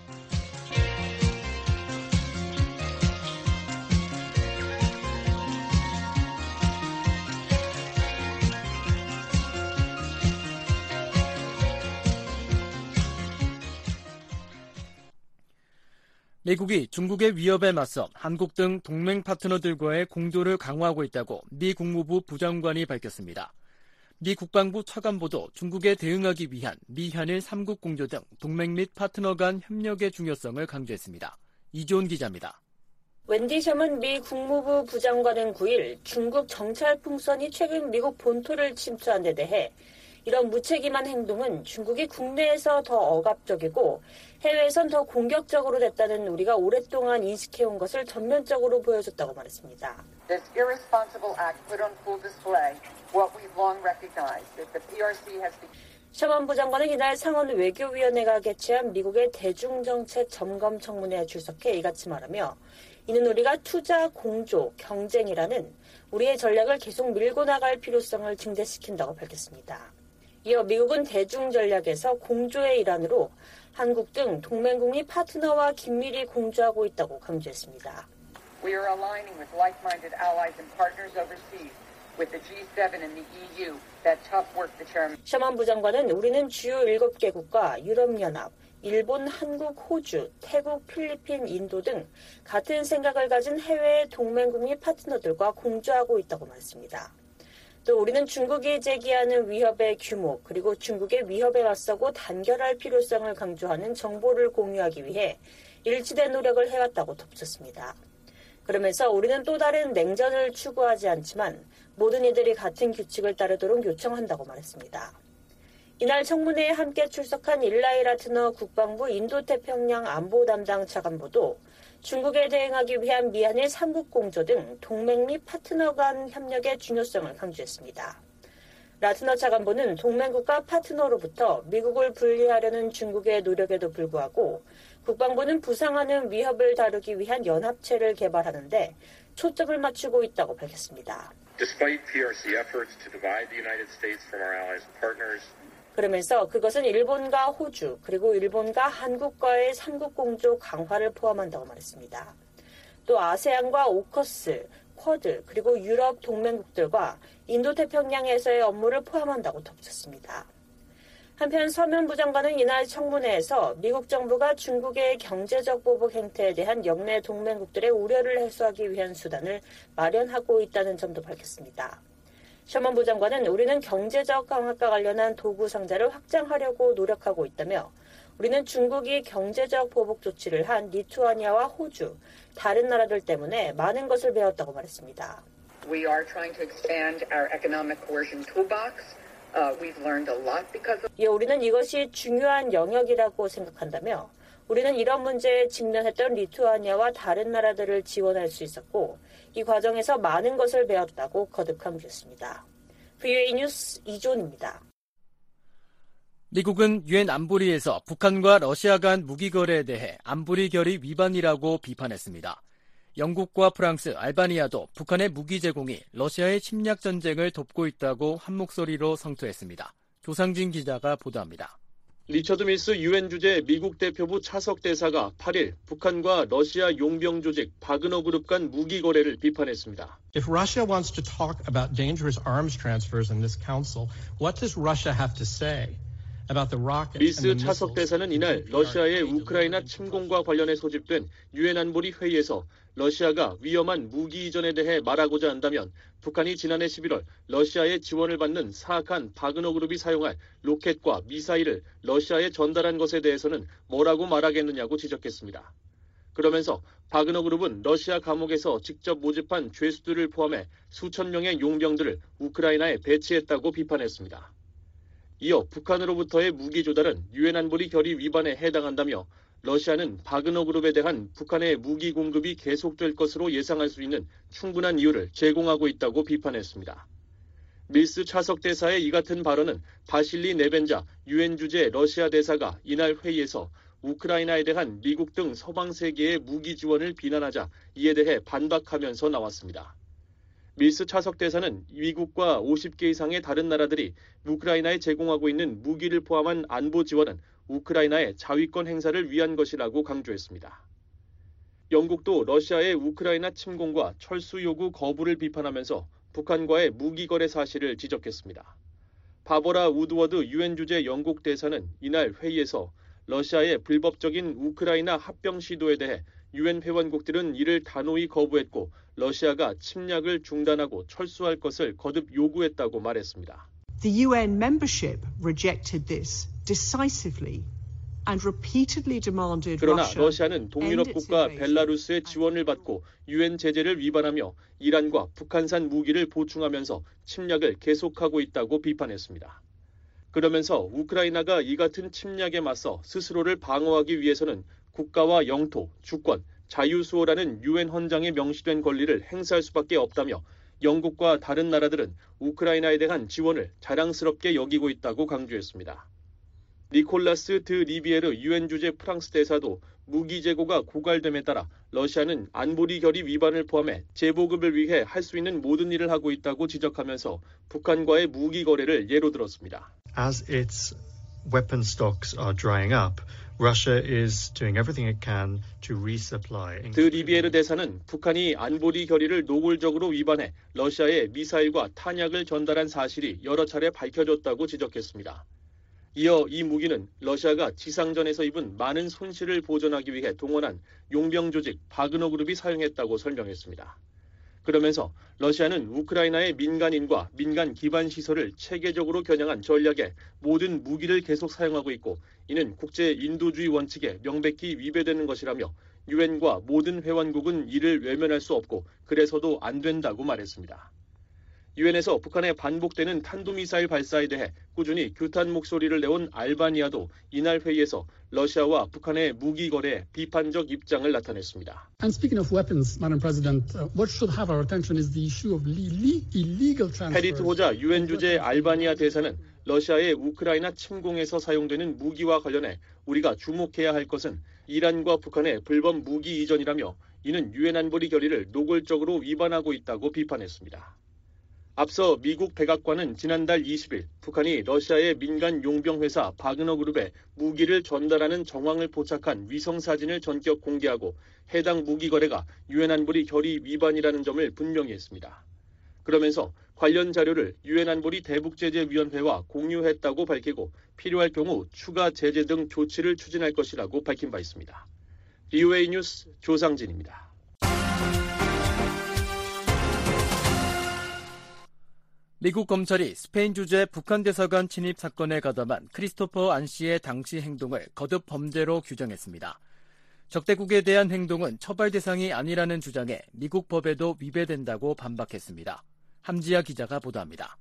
미국이 중국의 위협에 맞서 한국 등 동맹 파트너들과의 공조를 강화하고 있다고 미 국무부 부장관이 밝혔습니다. 미 국방부 차관보도 중국에 대응하기 위한 미한일 삼국 공조 등 동맹 및 파트너 간 협력의 중요성을 강조했습니다. 이지온 기자입니다. 웬디 셔먼 미 국무부 부장관은 구일 중국 정찰 풍선이 최근 미국 본토를 침투한 데 대해 이런 무책임한 행동은 중국이 국내에서 더 억압적이고 해외에선 더 공격적으로 됐다는 우리가 오랫동안 인식해온 것을 전면적으로 보여줬다고 말했습니다. This irresponsible act put on full display what we've long recognized that the 피알씨 has 셔먼 부장관은 이날 상원 외교위원회가 개최한 미국의 대중정책 점검 청문회에 출석해 이같이 말하며 이는 우리가 투자, 공조, 경쟁이라는 우리의 전략을 계속 밀고 나갈 필요성을 증대시킨다고 밝혔습니다. 이어 미국은 대중 전략에서 공조의 일환으로 한국 등 동맹국 및 파트너와 긴밀히 공조하고 있다고 강조했습니다. We are aligning with like-minded allies and partners overseas with the 지 세븐 and the 이유 that tough work determined. 셔먼 부장관은 우리는 주요 일곱 개국과 유럽연합, 일본, 한국, 호주, 태국, 필리핀, 인도 등 같은 생각을 가진 해외 동맹국 및 파트너들과 공조하고 있다고 말했습니다. 또 우리는 중국이 제기하는 위협의 규모 그리고 중국의 위협에 맞서고 단결할 필요성을 강조하는 정보를 공유하기 위해 일치된 노력을 해왔다고 덧붙였습니다. 그러면서 우리는 또 다른 냉전을 추구하지 않지만 모든 이들이 같은 규칙을 따르도록 요청한다고 말했습니다. 이날 청문회에 함께 출석한 일라이 라트너 국방부 인도태평양 안보 담당 차관보도 중국에 대응하기 위한 미한일 삼국 공조 등 동맹 및 파트너 간 협력의 중요성을 강조했습니다. 라트너 차관보는 동맹국가 파트너로부터 미국을 분리하려는 중국의 노력에도 불구하고 국방부는 부상하는 위협을 다루기 위한 연합체를 개발하는 데 초점을 맞추고 있다고 밝혔습니다. Despite 피알씨 efforts to divide the United States from our allies and partners, 그러면서 그것은 일본과 호주 그리고 일본과 한국과의 삼국 공조 강화를 포함한다고 말했습니다. 또 아세안과 오커스, 쿼드 그리고 유럽 동맹국들과 인도태평양에서의 업무를 포함한다고 덧붙였습니다. 한편 서면부 장관은 이날 청문회에서 미국 정부가 중국의 경제적 보복 행태에 대한 영내 동맹국들의 우려를 해소하기 위한 수단을 마련하고 있다는 점도 밝혔습니다. 셔먼부 장관은 우리는 경제적 강화과 관련한 도구 상자를 확장하려고 노력하고 있다며 우리는 중국이 경제적 보복 조치를 한 리투아니아와 호주, 다른 나라들 때문에 많은 것을 배웠다고 말했습니다. We are trying to expand our economic coercion toolbox. Uh, we've learned a lot because of... 예, 우리는 이것이 중요한 영역이라고 생각한다며 우리는 이런 문제에 직면했던 리투아니아와 다른 나라들을 지원할 수 있었고 이 과정에서 많은 것을 배웠다고 거듭 강조했습니다. 브이오에이 뉴스 이존입니다. 미국은 유엔 안보리에서 북한과 러시아 간 무기 거래에 대해 안보리 결의 위반이라고 비판했습니다. 영국과 프랑스, 알바니아도 북한의 무기 제공이 러시아의 침략 전쟁을 돕고 있다고 한 목소리로 성토했습니다. 조상진 기자가 보도합니다. 리처드 밀스 유엔 주재 미국 대표부 차석 대사가 팔 일 북한과 러시아 용병 조직 바그너 그룹 간 무기 거래를 비판했습니다. If Russia wants to talk about dangerous arms transfers in this council, what does Russia have to say? 밀스 차석 대사는 이날 러시아의 우크라이나 침공과 관련해 소집된 유엔 안보리 회의에서 러시아가 위험한 무기 이전에 대해 말하고자 한다면 북한이 지난해 십일월 러시아의 지원을 받는 사악한 바그너 그룹이 사용할 로켓과 미사일을 러시아에 전달한 것에 대해서는 뭐라고 말하겠느냐고 지적했습니다. 그러면서 바그너 그룹은 러시아 감옥에서 직접 모집한 죄수들을 포함해 수천 명의 용병들을 우크라이나에 배치했다고 비판했습니다. 이어 북한으로부터의 무기 조달은 유엔 안보리 결의 위반에 해당한다며 러시아는 바그너 그룹에 대한 북한의 무기 공급이 계속될 것으로 예상할 수 있는 충분한 이유를 제공하고 있다고 비판했습니다. 밀스 차석 대사의 이 같은 발언은 바실리 네벤자 유엔 주재 러시아 대사가 이날 회의에서 우크라이나에 대한 미국 등 서방 세계의 무기 지원을 비난하자 이에 대해 반박하면서 나왔습니다. 밀스 차석 대사는 미국과 오십 개 이상의 다른 나라들이 우크라이나에 제공하고 있는 무기를 포함한 안보 지원은 우크라이나의 자위권 행사를 위한 것이라고 강조했습니다. 영국도 러시아의 우크라이나 침공과 철수 요구 거부를 비판하면서 북한과의 무기 거래 사실을 지적했습니다. 바버라 우드워드 유엔 주재 영국 대사는 이날 회의에서 러시아의 불법적인 우크라이나 합병 시도에 대해 유엔 회원국들은 이를 단호히 거부했고 러시아가 침략을 중단하고 철수할 것을 거듭 요구했다고 말했습니다. The 유엔 membership rejected this decisively and repeatedly demanded 그러나 Russia 러시아는 동유럽 국가 벨라루스의 지원을 받고 유엔 제재를 위반하며 이란과 북한산 무기를 보충하면서 침략을 계속하고 있다고 비판했습니다. 그러면서 우크라이나가 이 같은 침략에 맞서 스스로를 방어하기 위해서는 국가와 영토, 주권, 자유수호라는 유엔 헌장에 명시된 권리를 행사할 수밖에 없다며 영국과 다른 나라들은 우크라이나에 대한 지원을 자랑스럽게 여기고 있다고 강조했습니다. 니콜라스 드 리비에르 유엔 주재 프랑스 대사도 무기 재고가 고갈됨에 따라 러시아는 안보리 결의 위반을 포함해 재보급을 위해 할 수 있는 모든 일을 하고 있다고 지적하면서 북한과의 무기 거래를 예로 들었습니다. As its weapon stocks are drying up, Russia is doing everything it can to resupply. 드 리비에르 대사는 북한이 안보리 결의를 노골적으로 위반해 러시아에 미사일과 탄약을 전달한 사실이 여러 차례 밝혀졌다고 지적했습니다. 이어 이 무기는 러시아가 지상전에서 입은 많은 손실을 보전하기 위해 동원한 용병 조직 바그너 그룹이 사용했다고 설명했습니다. 그러면서 러시아는 우크라이나의 민간인과 민간 기반 시설을 체계적으로 겨냥한 전략에 모든 무기를 계속 사용하고 있고 이는 국제 인도주의 원칙에 명백히 위배되는 것이라며 유엔과 모든 회원국은 이를 외면할 수 없고 그래서도 안 된다고 말했습니다. 유엔에서 북한의 반복되는 탄도미사일 발사에 대해 꾸준히 규탄 목소리를 내온 알바니아도 이날 회의에서 러시아와 북한의 무기 거래에 비판적 입장을 나타냈습니다. And speaking of weapons, Madam President, uh, what should have our attention is the issue of illegal transfers. 페리트 호자 유엔 주재 알바니아 대사는 러시아의 우크라이나 침공에서 사용되는 무기와 관련해 우리가 주목해야 할 것은 이란과 북한의 불법 무기 이전이라며 이는 유엔 안보리 결의를 노골적으로 위반하고 있다고 비판했습니다. 앞서 미국 백악관은 지난달 이십 일 북한이 러시아의 민간 용병회사 바그너그룹에 무기를 전달하는 정황을 포착한 위성사진을 전격 공개하고 해당 무기 거래가 유엔 안보리 결의 위반이라는 점을 분명히 했습니다. 그러면서 관련 자료를 유엔 안보리 대북제재위원회와 공유했다고 밝히고 필요할 경우 추가 제재 등 조치를 추진할 것이라고 밝힌 바 있습니다. 비오에이 뉴스 조상진입니다. 미국 검찰이 스페인 주재 북한 대사관 침입 사건에 가담한 크리스토퍼 안 씨의 당시 행동을 거듭 범죄로 규정했습니다. 적대국에 대한 행동은 처벌 대상이 아니라는 주장에 미국 법에도 위배된다고 반박했습니다. 함지아 기자가 보도합니다.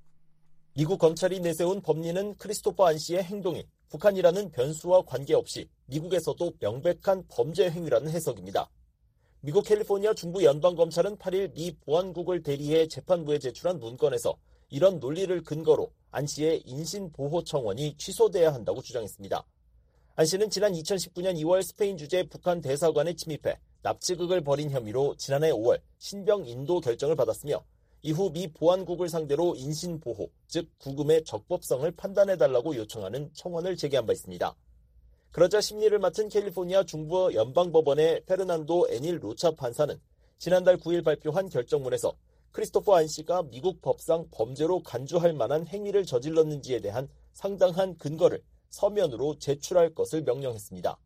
미국 검찰이 내세운 법리는 크리스토퍼 안 씨의 행동이 북한이라는 변수와 관계없이 미국에서도 명백한 범죄 행위라는 해석입니다. 미국 캘리포니아 중부 연방검찰은 팔 일 미 보안국을 대리해 재판부에 제출한 문건에서 이런 논리를 근거로 안 씨의 인신보호 청원이 취소돼야 한다고 주장했습니다. 안 씨는 지난 이천십구 년 이월 스페인 주재 북한 대사관에 침입해 납치극을 벌인 혐의로 지난해 오월 신병 인도 결정을 받았으며 이후 미 보안국을 상대로 인신보호, 즉 구금의 적법성을 판단해달라고 요청하는 청원을 제기한 바 있습니다. 그러자 심리를 맡은 캘리포니아 중부 연방법원의 페르난도 애닐 로차 판사는 지난달 구 일 발표한 결정문에서 크리스토퍼 안 씨가 미국 법상 범죄로 간주할 만한 행위를 저질렀는지에 대한 상당한 근거를 서면으로 제출할 것을 명령했습니다.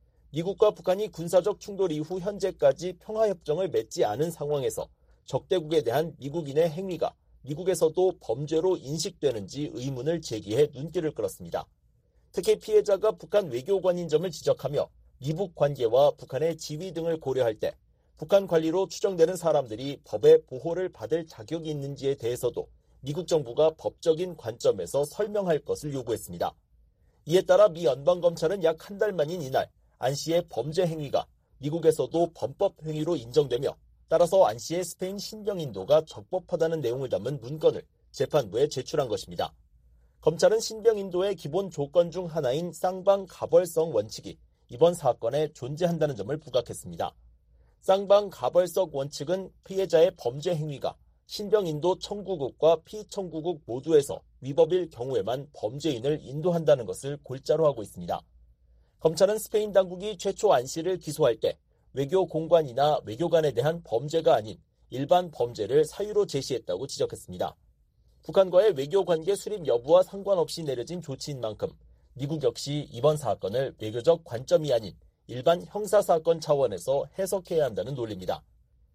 미국과 북한이 군사적 충돌 이후 현재까지 평화협정을 맺지 않은 상황에서 적대국에 대한 미국인의 행위가 미국에서도 범죄로 인식되는지 의문을 제기해 눈길을 끌었습니다. 특히 피해자가 북한 외교관인 점을 지적하며 미북 관계와 북한의 지위 등을 고려할 때 북한 관리로 추정되는 사람들이 법의 보호를 받을 자격이 있는지에 대해서도 미국 정부가 법적인 관점에서 설명할 것을 요구했습니다. 이에 따라 미 연방검찰은 약 한 달 만인 이날 안 씨의 범죄 행위가 미국에서도 범법 행위로 인정되며 따라서 안 씨의 스페인 신병 인도가 적법하다는 내용을 담은 문건을 재판부에 제출한 것입니다. 검찰은 신병 인도의 기본 조건 중 하나인 쌍방 가벌성 원칙이 이번 사건에 존재한다는 점을 부각했습니다. 쌍방 가벌성 원칙은 피해자의 범죄 행위가 신병 인도 청구국과 피청구국 모두에서 위법일 경우에만 범죄인을 인도한다는 것을 골자로 하고 있습니다. 검찰은 스페인 당국이 최초 안 씨를 기소할 때 외교 공관이나 외교관에 대한 범죄가 아닌 일반 범죄를 사유로 제시했다고 지적했습니다. 북한과의 외교관계 수립 여부와 상관없이 내려진 조치인 만큼 미국 역시 이번 사건을 외교적 관점이 아닌 일반 형사사건 차원에서 해석해야 한다는 논리입니다.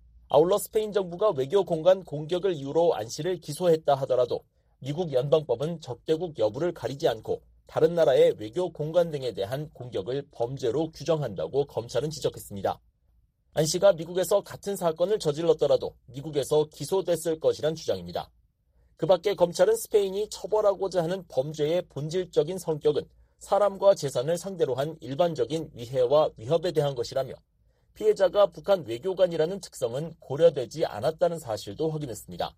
아울러 스페인 정부가 외교 공간 공격을 이유로 안 씨를 기소했다 하더라도 미국 연방법은 적대국 여부를 가리지 않고 다른 나라의 외교 공간 등에 대한 공격을 범죄로 규정한다고 검찰은 지적했습니다. 안 씨가 미국에서 같은 사건을 저질렀더라도 미국에서 기소됐을 것이란 주장입니다. 그 밖에 검찰은 스페인이 처벌하고자 하는 범죄의 본질적인 성격은 사람과 재산을 상대로 한 일반적인 위해와 위협에 대한 것이라며 피해자가 북한 외교관이라는 특성은 고려되지 않았다는 사실도 확인했습니다.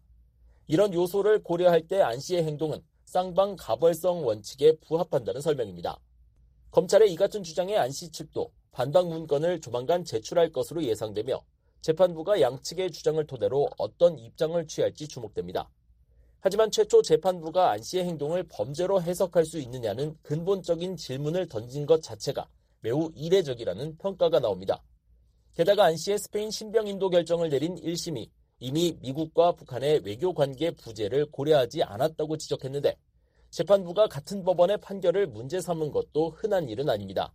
이런 요소를 고려할 때 안 씨의 행동은 쌍방 가벌성 원칙에 부합한다는 설명입니다. 검찰의 이 같은 주장에 안 씨 측도 반박 문건을 조만간 제출할 것으로 예상되며 재판부가 양측의 주장을 토대로 어떤 입장을 취할지 주목됩니다. 하지만 최초 재판부가 안 씨의 행동을 범죄로 해석할 수 있느냐는 근본적인 질문을 던진 것 자체가 매우 이례적이라는 평가가 나옵니다. 게다가 안 씨의 스페인 신병 인도 결정을 내린 일 심이 이미 미국과 북한의 외교관계 부재를 고려하지 않았다고 지적했는데 재판부가 같은 법원의 판결을 문제 삼은 것도 흔한 일은 아닙니다.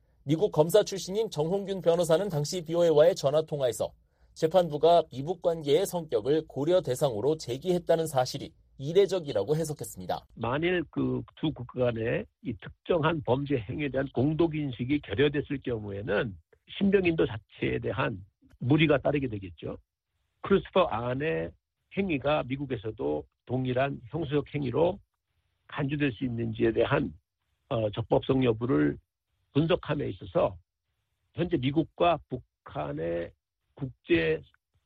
미국 검사 출신인 정홍균 변호사는 당시 비오에이와의 전화통화에서 재판부가 미북 관계의 성격을 고려 대상으로 제기했다는 사실이 이례적이라고 해석했습니다. 만일 그 두 국가 간의 이 특정한 범죄 행위에 대한 공동인식이 결여됐을 경우에는 신병인도 자체에 대한 무리가 따르게 되겠죠. 크리스토퍼 안의 행위가 미국에서도 동일한 형사적 행위로 간주될 수 있는지에 대한 어, 적법성 여부를 분석함에 있어서 현재 미국과 북한의 국제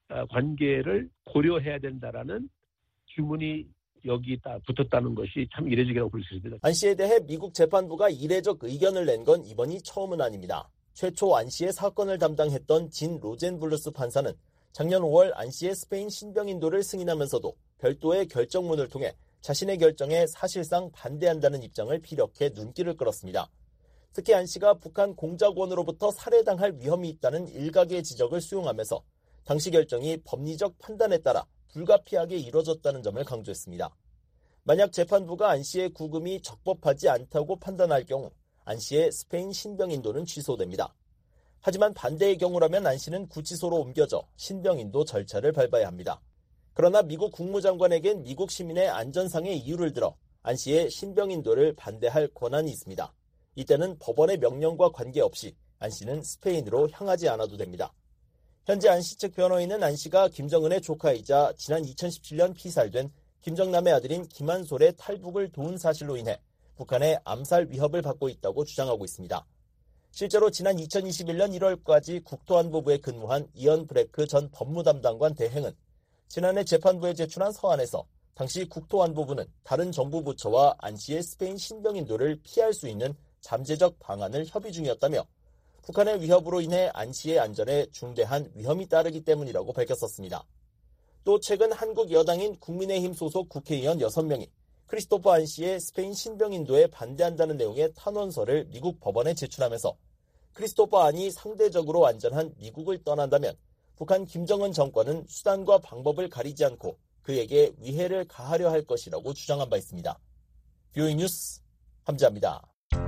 관계를 고려해야 된다라는 주문이 여기 다 붙었다는 것이 참 이례적이라고 볼 수 있습니다. 안 씨에 대해 미국 재판부가 이례적 의견을 낸 건 이번이 처음은 아닙니다. 최초 안 씨의 사건을 담당했던 진 로젠블루스 판사는 작년 오월 안씨의 스페인 신병 인도를 승인하면서도 별도의 결정문을 통해 자신의 결정에 사실상 반대한다는 입장을 피력해 눈길을 끌었습니다. 특히 안씨가 북한 공작원으로부터 살해당할 위험이 있다는 일각의 지적을 수용하면서 당시 결정이 법리적 판단에 따라 불가피하게 이뤄졌다는 점을 강조했습니다. 만약 재판부가 안씨의 구금이 적법하지 않다고 판단할 경우 안씨의 스페인 신병 인도는 취소됩니다. 하지만 반대의 경우라면 안씨는 구치소로 옮겨져 신병 인도 절차를 밟아야 합니다. 그러나 미국 국무장관에겐 미국 시민의 안전상의 이유를 들어 안씨의 신병 인도를 반대할 권한이 있습니다. 이때는 법원의 명령과 관계없이 안씨는 스페인으로 향하지 않아도 됩니다. 현재 안씨 측 변호인은 안씨가 김정은의 조카이자 지난 이천십칠 년 피살된 김정남의 아들인 김한솔의 탈북을 도운 사실로 인해 북한의 암살 위협을 받고 있다고 주장하고 있습니다. 실제로 지난 이천이십일 년 일월까지 국토안보부에 근무한 이언 브레크 전 법무담당관 대행은 지난해 재판부에 제출한 서한에서 당시 국토안보부는 다른 정부 부처와 안씨의 스페인 신병 인도를 피할 수 있는 잠재적 방안을 협의 중이었다며 북한의 위협으로 인해 안씨의 안전에 중대한 위험이 따르기 때문이라고 밝혔었습니다. 또 최근 한국 여당인 국민의힘 소속 국회의원 여섯 명이 크리스토퍼 안씨의 스페인 신병 인도에 반대한다는 내용의 탄원서를 미국 법원에 제출하면서 크리스토퍼 안이 상대적으로 안전한 미국을 떠난다면 북한 김정은 정권은 수단과 방법을 가리지 않고 그에게 위해를 가하려 할 것이라고 주장한 바 있습니다. 뷰이 뉴스 함지아입니다.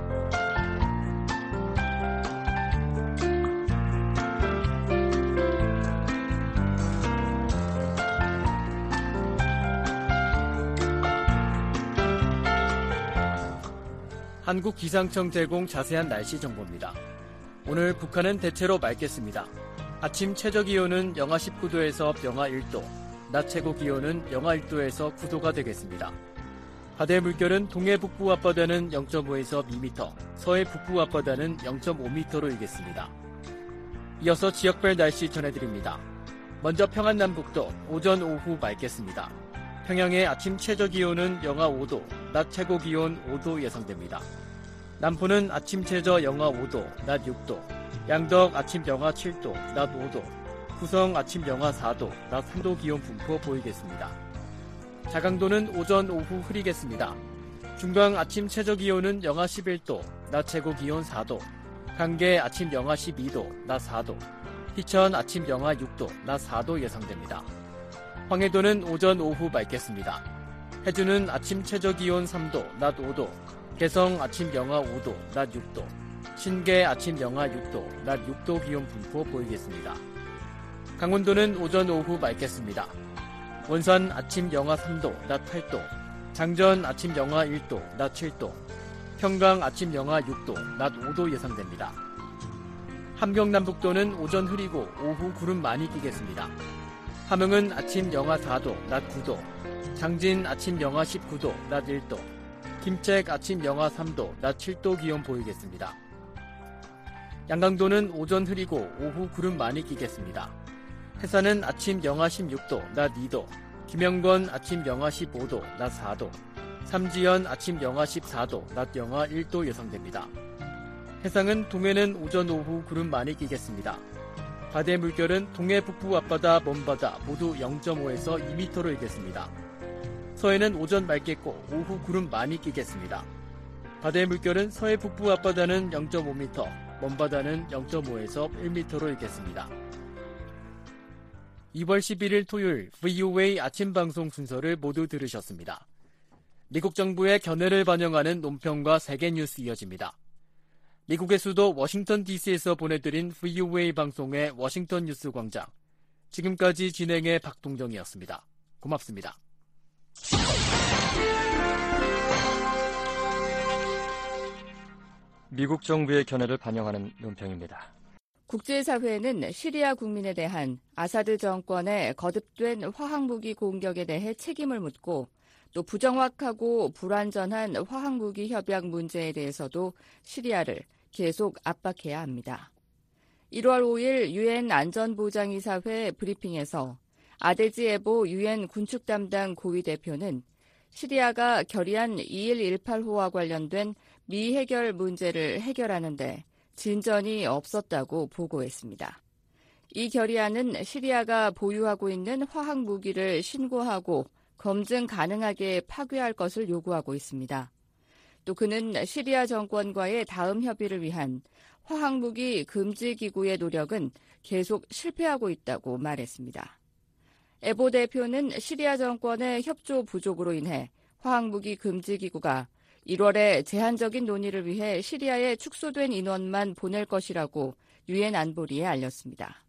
한국기상청 제공 자세한 날씨 정보입니다. 오늘 북한은 대체로 맑겠습니다. 아침 최저기온은 영하 십구 도에서 영하 일 도, 낮 최고기온은 영하 일 도에서 구 도가 되겠습니다. 바다의 물결은 동해 북부 앞바다는 영 점 오에서 이 미터, 서해 북부 앞바다는 영 점 오 미터로 일겠습니다. 이어서 지역별 날씨 전해드립니다. 먼저 평안남북도 오전 오후 맑겠습니다. 평양의 아침 최저기온은 영하 오 도, 낮 최고기온 오 도 예상됩니다. 남포는 아침 최저 영하 오 도, 낮 육 도, 양덕 아침 영하 칠 도, 낮 오 도, 구성 아침 영하 사 도, 낮 삼 도 기온 분포 보이겠습니다. 자강도는 오전 오후 흐리겠습니다. 중강 아침 최저기온은 영하 십일 도, 낮 최고기온 사 도, 강계 아침 영하 십이 도, 낮 사 도, 희천 아침 영하 육 도, 낮 사 도 예상됩니다. 황해도는 오전 오후 맑겠습니다. 해주는 아침 최저기온 삼 도, 낮 오 도, 개성 아침 영하 오 도, 낮 육 도, 신계 아침 영하 육 도, 낮 육 도 기온 분포 보이겠습니다. 강원도는 오전 오후 맑겠습니다. 원산 아침 영하 삼 도, 낮 팔 도, 장전 아침 영하 일 도, 낮 칠 도, 평강 아침 영하 육 도, 낮 오 도 예상됩니다. 함경남북도는 오전 흐리고 오후 구름 많이 끼겠습니다. 함흥은 아침 영하 사 도, 낮 구 도, 장진 아침 영하 십구 도, 낮 일 도, 김책 아침 영하 삼 도, 낮 칠 도 기온 보이겠습니다. 양강도는 오전 흐리고 오후 구름 많이 끼겠습니다. 해산은 아침 영하 십육 도, 낮 이 도, 김영건 아침 영하 십오 도, 낮 사 도, 삼지연 아침 영하 십사 도, 낮 영하 일 도 예상됩니다. 해상은 동해는 오전 오후 구름 많이 끼겠습니다. 바다의 물결은 동해 북부 앞바다, 먼바다 모두 영 점 오에서 이 미터로 일겠습니다. 서해는 오전 맑겠고 오후 구름 많이 끼겠습니다. 바다의 물결은 서해 북부 앞바다는 영 점 오 미터, 먼바다는 영 점 오에서 일 미터로 일겠습니다. 이월 십일일 토요일 브이오에이 아침 방송 순서를 모두 들으셨습니다. 미국 정부의 견해를 반영하는 논평과 세계 뉴스 이어집니다. 미국의 수도 워싱턴 디씨에서 보내드린 브이오에이 방송의 워싱턴 뉴스 광장. 지금까지 진행의 박동정이었습니다. 고맙습니다. 미국 정부의 견해를 반영하는 논평입니다. 국제사회는 시리아 국민에 대한 아사드 정권의 거듭된 화학무기 공격에 대해 책임을 묻고 또 부정확하고 불완전한 화학무기 협약 문제에 대해서도 시리아를 계속 압박해야 합니다. 일월 오일 유엔 안전보장이사회 브리핑에서 아데지 에보 유엔 군축 담당 고위 대표는 시리아가 결의한 이일일팔호와 관련된 미해결 문제를 해결하는데 진전이 없었다고 보고했습니다. 이 결의안은 시리아가 보유하고 있는 화학 무기를 신고하고 검증 가능하게 파괴할 것을 요구하고 있습니다. 또 그는 시리아 정권과의 다음 협의를 위한 화학무기 금지 기구의 노력은 계속 실패하고 있다고 말했습니다. 에보 대표는 시리아 정권의 협조 부족으로 인해 화학무기 금지 기구가 일월에 제한적인 논의를 위해 시리아에 축소된 인원만 보낼 것이라고 유엔 안보리에 알렸습니다.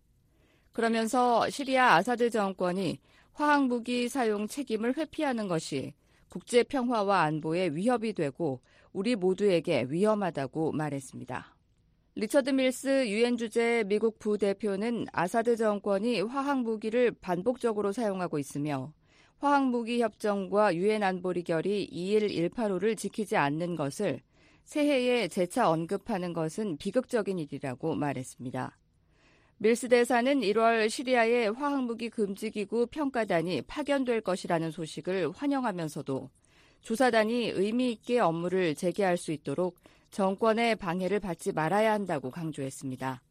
그러면서 시리아 아사드 정권이 화학무기 사용 책임을 회피하는 것이 국제 평화와 안보에 위협이 되고 우리 모두에게 위험하다고 말했습니다. 리처드 밀스 유엔 주재 미국 부대표는 아사드 정권이 화학무기를 반복적으로 사용하고 있으며 화학무기 협정과 유엔 안보리 결의 이천십팔호를 지키지 않는 것을 새해에 재차 언급하는 것은 비극적인 일이라고 말했습니다. 밀스 대사는 일월 시리아의 화학무기 금지기구 평가단이 파견될 것이라는 소식을 환영하면서도 조사단이 의미 있게 업무를 재개할 수 있도록 정권의 방해를 받지 말아야 한다고 강조했습니다.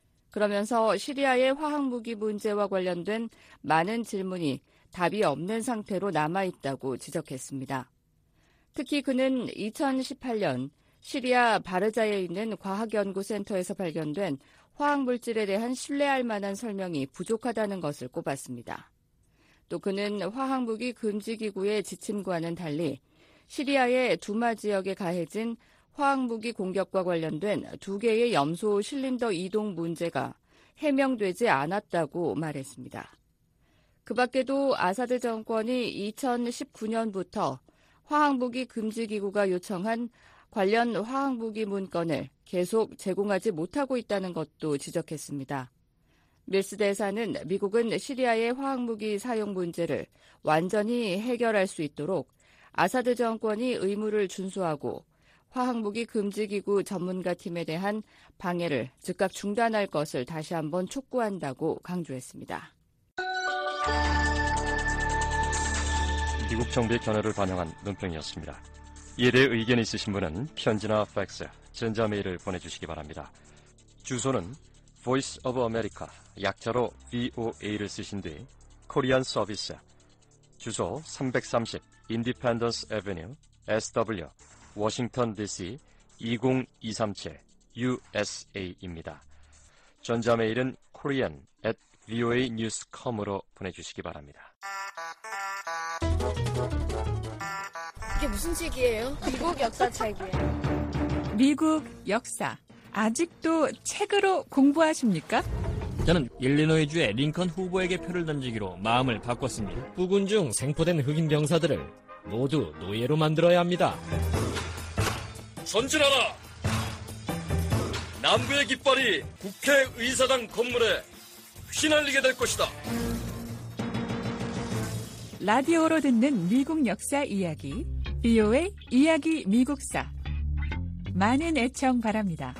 그러면서 시리아의 화학무기 문제와 관련된 많은 질문이 답이 없는 상태로 남아있다고 지적했습니다. 특히 그는 이천십팔년 시리아 바르자에 있는 과학연구센터에서 발견된 화학물질에 대한 신뢰할 만한 설명이 부족하다는 것을 꼽았습니다. 또 그는 화학무기 금지기구의 지침과는 달리 시리아의 두마 지역에 가해진 화학무기 공격과 관련된 두 개의 염소 실린더 이동 문제가 해명되지 않았다고 말했습니다. 그 밖에도 아사드 정권이 이천십구년부터 화학무기 금지기구가 요청한 관련 화학무기 문건을 계속 제공하지 못하고 있다는 것도 지적했습니다. 밀스 대사는 미국은 시리아의 화학무기 사용 문제를 완전히 해결할 수 있도록 아사드 정권이 의무를 준수하고 화학무기 금지기구 전문가 팀에 대한 방해를 즉각 중단할 것을 다시 한번 촉구한다고 강조했습니다. 미국 정부의 견해를 반영한 논평이었습니다. 이에 대해 의견 있으신 분은 편지나 팩스, 전자메일을 보내주시기 바랍니다. 주소는 Voice of America, 약자로 브이오에이를 쓰신 뒤 코리안 서비스, 주소 삼백삼십 Independence Avenue, 에스더블유, 워싱턴 디씨 이공이삼칠 유에스에이입니다. 전자메일은 korean at voanews dot com으로 보내주시기 바랍니다. 이게 무슨 책이에요? 미국 역사 책이에요. 미국 역사. 아직도 책으로 공부하십니까? 저는 일리노이주의 링컨 후보에게 표를 던지기로 마음을 바꿨습니다. 부군 중 생포된 흑인 병사들을 모두 노예로 만들어야 합니다. 전진하라! 남부의 깃발이 국회의사당 건물에 휘날리게 될 것이다. 라디오로 듣는 미국 역사 이야기, 브이오에이 이야기 미국사. 많은 애청 바랍니다.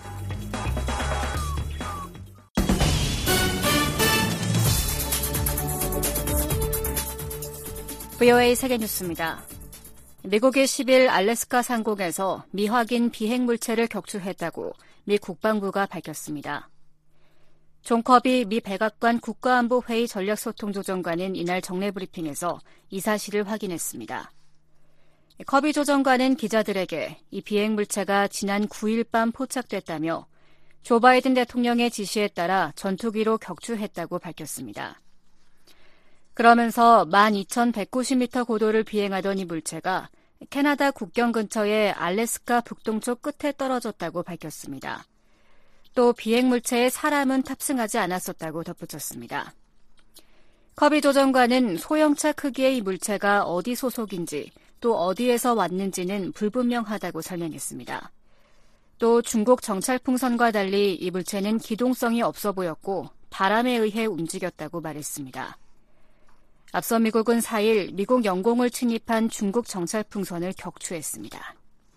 브이오에이 세계뉴스입니다. 미국이 십일 알래스카 상공에서 미확인 비행 물체를 격추했다고 미 국방부가 밝혔습니다. 존 커비 미 백악관 국가안보회의 전략소통조정관은 이날 정례 브리핑에서 이 사실을 확인했습니다. 커비 조정관은 기자들에게 이 비행 물체가 지난 구일 밤 포착됐다며 조 바이든 대통령의 지시에 따라 전투기로 격추했다고 밝혔습니다. 그러면서 만 이천백구십 미터 고도를 비행하던 이 물체가 캐나다 국경 근처의 알래스카 북동쪽 끝에 떨어졌다고 밝혔습니다. 또 비행 물체에 사람은 탑승하지 않았었다고 덧붙였습니다. 커비 조정관은 소형차 크기의 이 물체가 어디 소속인지 또 어디에서 왔는지는 불분명하다고 설명했습니다. 또 중국 정찰풍선과 달리 이 물체는 기동성이 없어 보였고 바람에 의해 움직였다고 말했습니다. 앞서 미국은 사일 미국 영공을 침입한 중국 정찰풍선을 격추했습니다.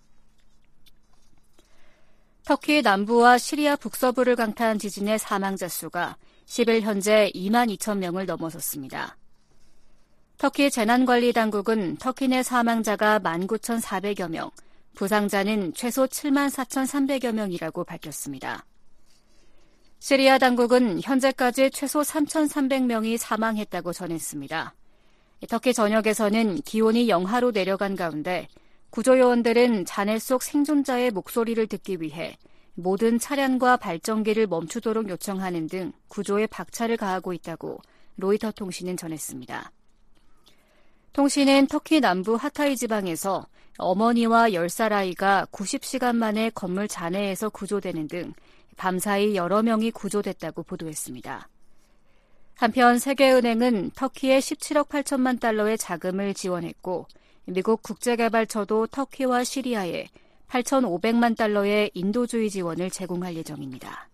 터키 남부와 시리아 북서부를 강타한 지진의 사망자 수가 십일 현재 이만 이천 명을 넘어섰습니다. 터키 재난관리당국은 터키 내 사망자가 만 구천사백여 명, 부상자는 최소 칠만 사천삼백여 명이라고 밝혔습니다. 시리아 당국은 현재까지 최소 삼천삼백 명이 사망했다고 전했습니다. 터키 전역에서는 기온이 영하로 내려간 가운데 구조요원들은 잔해 속 생존자의 목소리를 듣기 위해 모든 차량과 발전기를 멈추도록 요청하는 등 구조에 박차를 가하고 있다고 로이터 통신은 전했습니다. 통신은 터키 남부 하타이 지방에서 어머니와 열 살 아이가 구십 시간 만에 건물 잔해에서 구조되는 등 밤사이 여러 명이 구조됐다고 보도했습니다. 한편 세계은행은 터키에 십칠억 팔천만 달러의 자금을 지원했고 미국 국제개발처도 터키와 시리아에 팔천오백만 달러의 인도주의 지원을 제공할 예정입니다.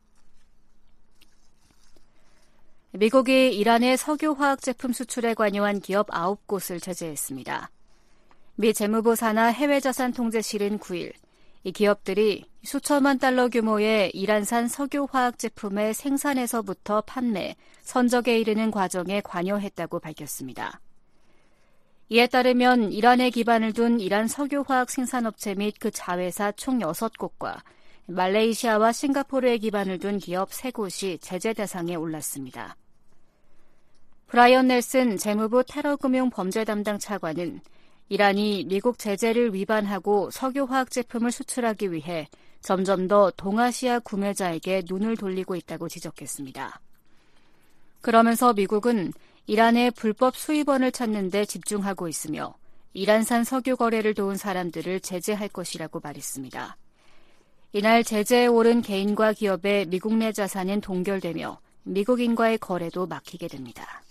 미국이 이란의 석유화학 제품 수출에 관여한 기업 아홉 곳을 제재했습니다. 미 재무부 산하 해외자산통제실은 구일 이 기업들이 수천만 달러 규모의 이란산 석유화학 제품의 생산에서부터 판매, 선적에 이르는 과정에 관여했다고 밝혔습니다. 이에 따르면 이란에 기반을 둔 이란 석유화학 생산업체 및 그 자회사 총 여섯 곳과 말레이시아와 싱가포르에 기반을 둔 기업 세 곳이 제재 대상에 올랐습니다. 브라이언 넬슨 재무부 테러금융 범죄 담당 차관은 이란이 미국 제재를 위반하고 석유화학 제품을 수출하기 위해 점점 더 동아시아 구매자에게 눈을 돌리고 있다고 지적했습니다. 그러면서 미국은 이란의 불법 수입원을 찾는 데 집중하고 있으며 이란산 석유 거래를 도운 사람들을 제재할 것이라고 말했습니다. 이날 제재에 오른 개인과 기업의 미국 내 자산은 동결되며 미국인과의 거래도 막히게 됩니다.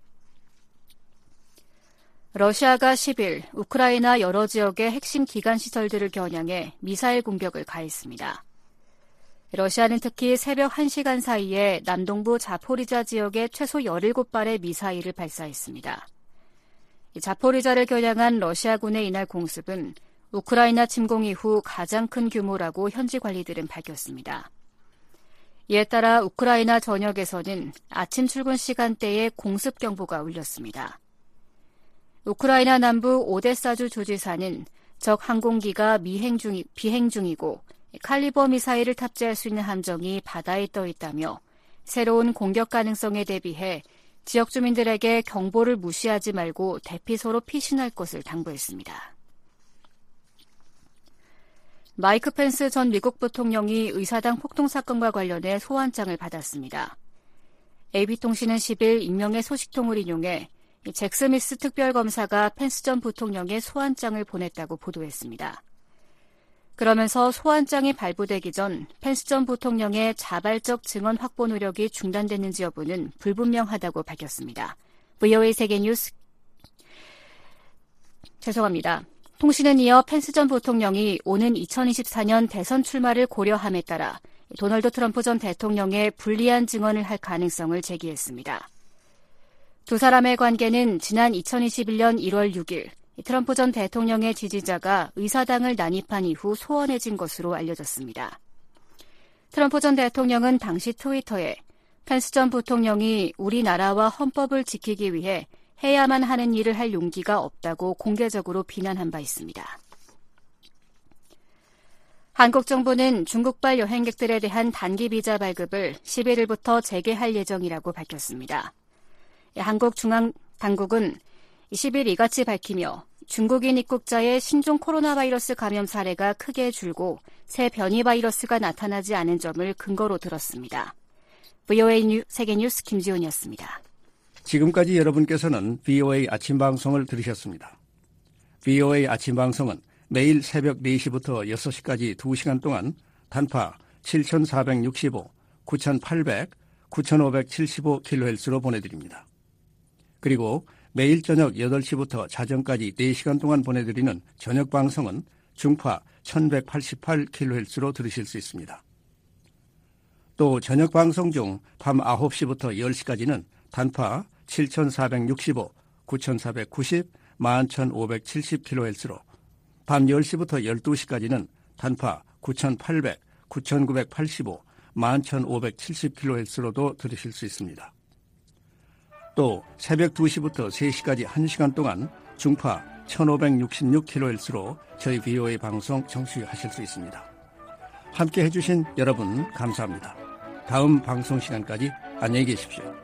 러시아가 십일 우크라이나 여러 지역의 핵심 기관 시설들을 겨냥해 미사일 공격을 가했습니다. 러시아는 특히 새벽 한 시간 사이에 남동부 자포리자 지역에 최소 열일곱 발의 미사일을 발사했습니다. 자포리자를 겨냥한 러시아군의 이날 공습은 우크라이나 침공 이후 가장 큰 규모라고 현지 관리들은 밝혔습니다. 이에 따라 우크라이나 전역에서는 아침 출근 시간대에 공습 경보가 울렸습니다. 우크라이나 남부 오데사주 주지사는 적 항공기가 미행 중, 비행 중이고 칼리버 미사일을 탑재할 수 있는 함정이 바다에 떠 있다며 새로운 공격 가능성에 대비해 지역 주민들에게 경보를 무시하지 말고 대피소로 피신할 것을 당부했습니다. 마이크 펜스 전 미국 부통령이 의사당 폭동 사건과 관련해 소환장을 받았습니다. 에이비통신은 십일 익명의 소식통을 인용해 잭 스미스 특별검사가 펜스 전 부통령의 소환장을 보냈다고 보도했습니다. 그러면서 소환장이 발부되기 전 펜스 전 부통령의 자발적 증언 확보 노력이 중단됐는지 여부는 불분명하다고 밝혔습니다. 브이오에이 세계뉴스 죄송합니다. 통신은 이어 펜스 전 부통령이 오는 이천이십사 년 대선 출마를 고려함에 따라 도널드 트럼프 전 대통령의 불리한 증언을 할 가능성을 제기했습니다. 두 사람의 관계는 지난 이천이십일 년 일월 육일 트럼프 전 대통령의 지지자가 의사당을 난입한 이후 소원해진 것으로 알려졌습니다. 트럼프 전 대통령은 당시 트위터에 펜스 전 부통령이 우리나라와 헌법을 지키기 위해 해야만 하는 일을 할 용기가 없다고 공개적으로 비난한 바 있습니다. 한국 정부는 중국발 여행객들에 대한 단기 비자 발급을 십일일부터 재개할 예정이라고 밝혔습니다. 한국 중앙당국은 십일 이같이 밝히며 중국인 입국자의 신종 코로나 바이러스 감염 사례가 크게 줄고 새 변이 바이러스가 나타나지 않은 점을 근거로 들었습니다. 브이오에이 뉴, 세계뉴스 김지훈이었습니다. 지금까지 여러분께서는 브이오에이 아침 방송을 들으셨습니다. 브이오에이 아침 방송은 매일 새벽 네 시부터 여섯 시까지 두 시간 동안 단파 칠천사백육십오, 구천팔백, 구천오백칠십오 킬로헤르츠로 보내드립니다. 그리고 매일 저녁 여덟 시부터 자정까지 네 시간 동안 보내드리는 저녁 방송은 중파 천백팔십팔 킬로헤르츠로 들으실 수 있습니다. 또 저녁 방송 중 밤 아홉 시부터 열 시까지는 단파 칠천사백육십오, 구천사백구십, 만 천오백칠십 킬로헤르츠로 밤 열 시부터 열두 시까지는 단파 구천팔백, 구천구백팔십오, 만 천오백칠십 킬로헤르츠로도 들으실 수 있습니다. 또 새벽 두 시부터 세 시까지 한 시간 동안 중파 천오백육십육 킬로헤르츠로 저희 브이오에이 방송 청취하실 수 있습니다. 함께 해주신 여러분 감사합니다. 다음 방송 시간까지 안녕히 계십시오.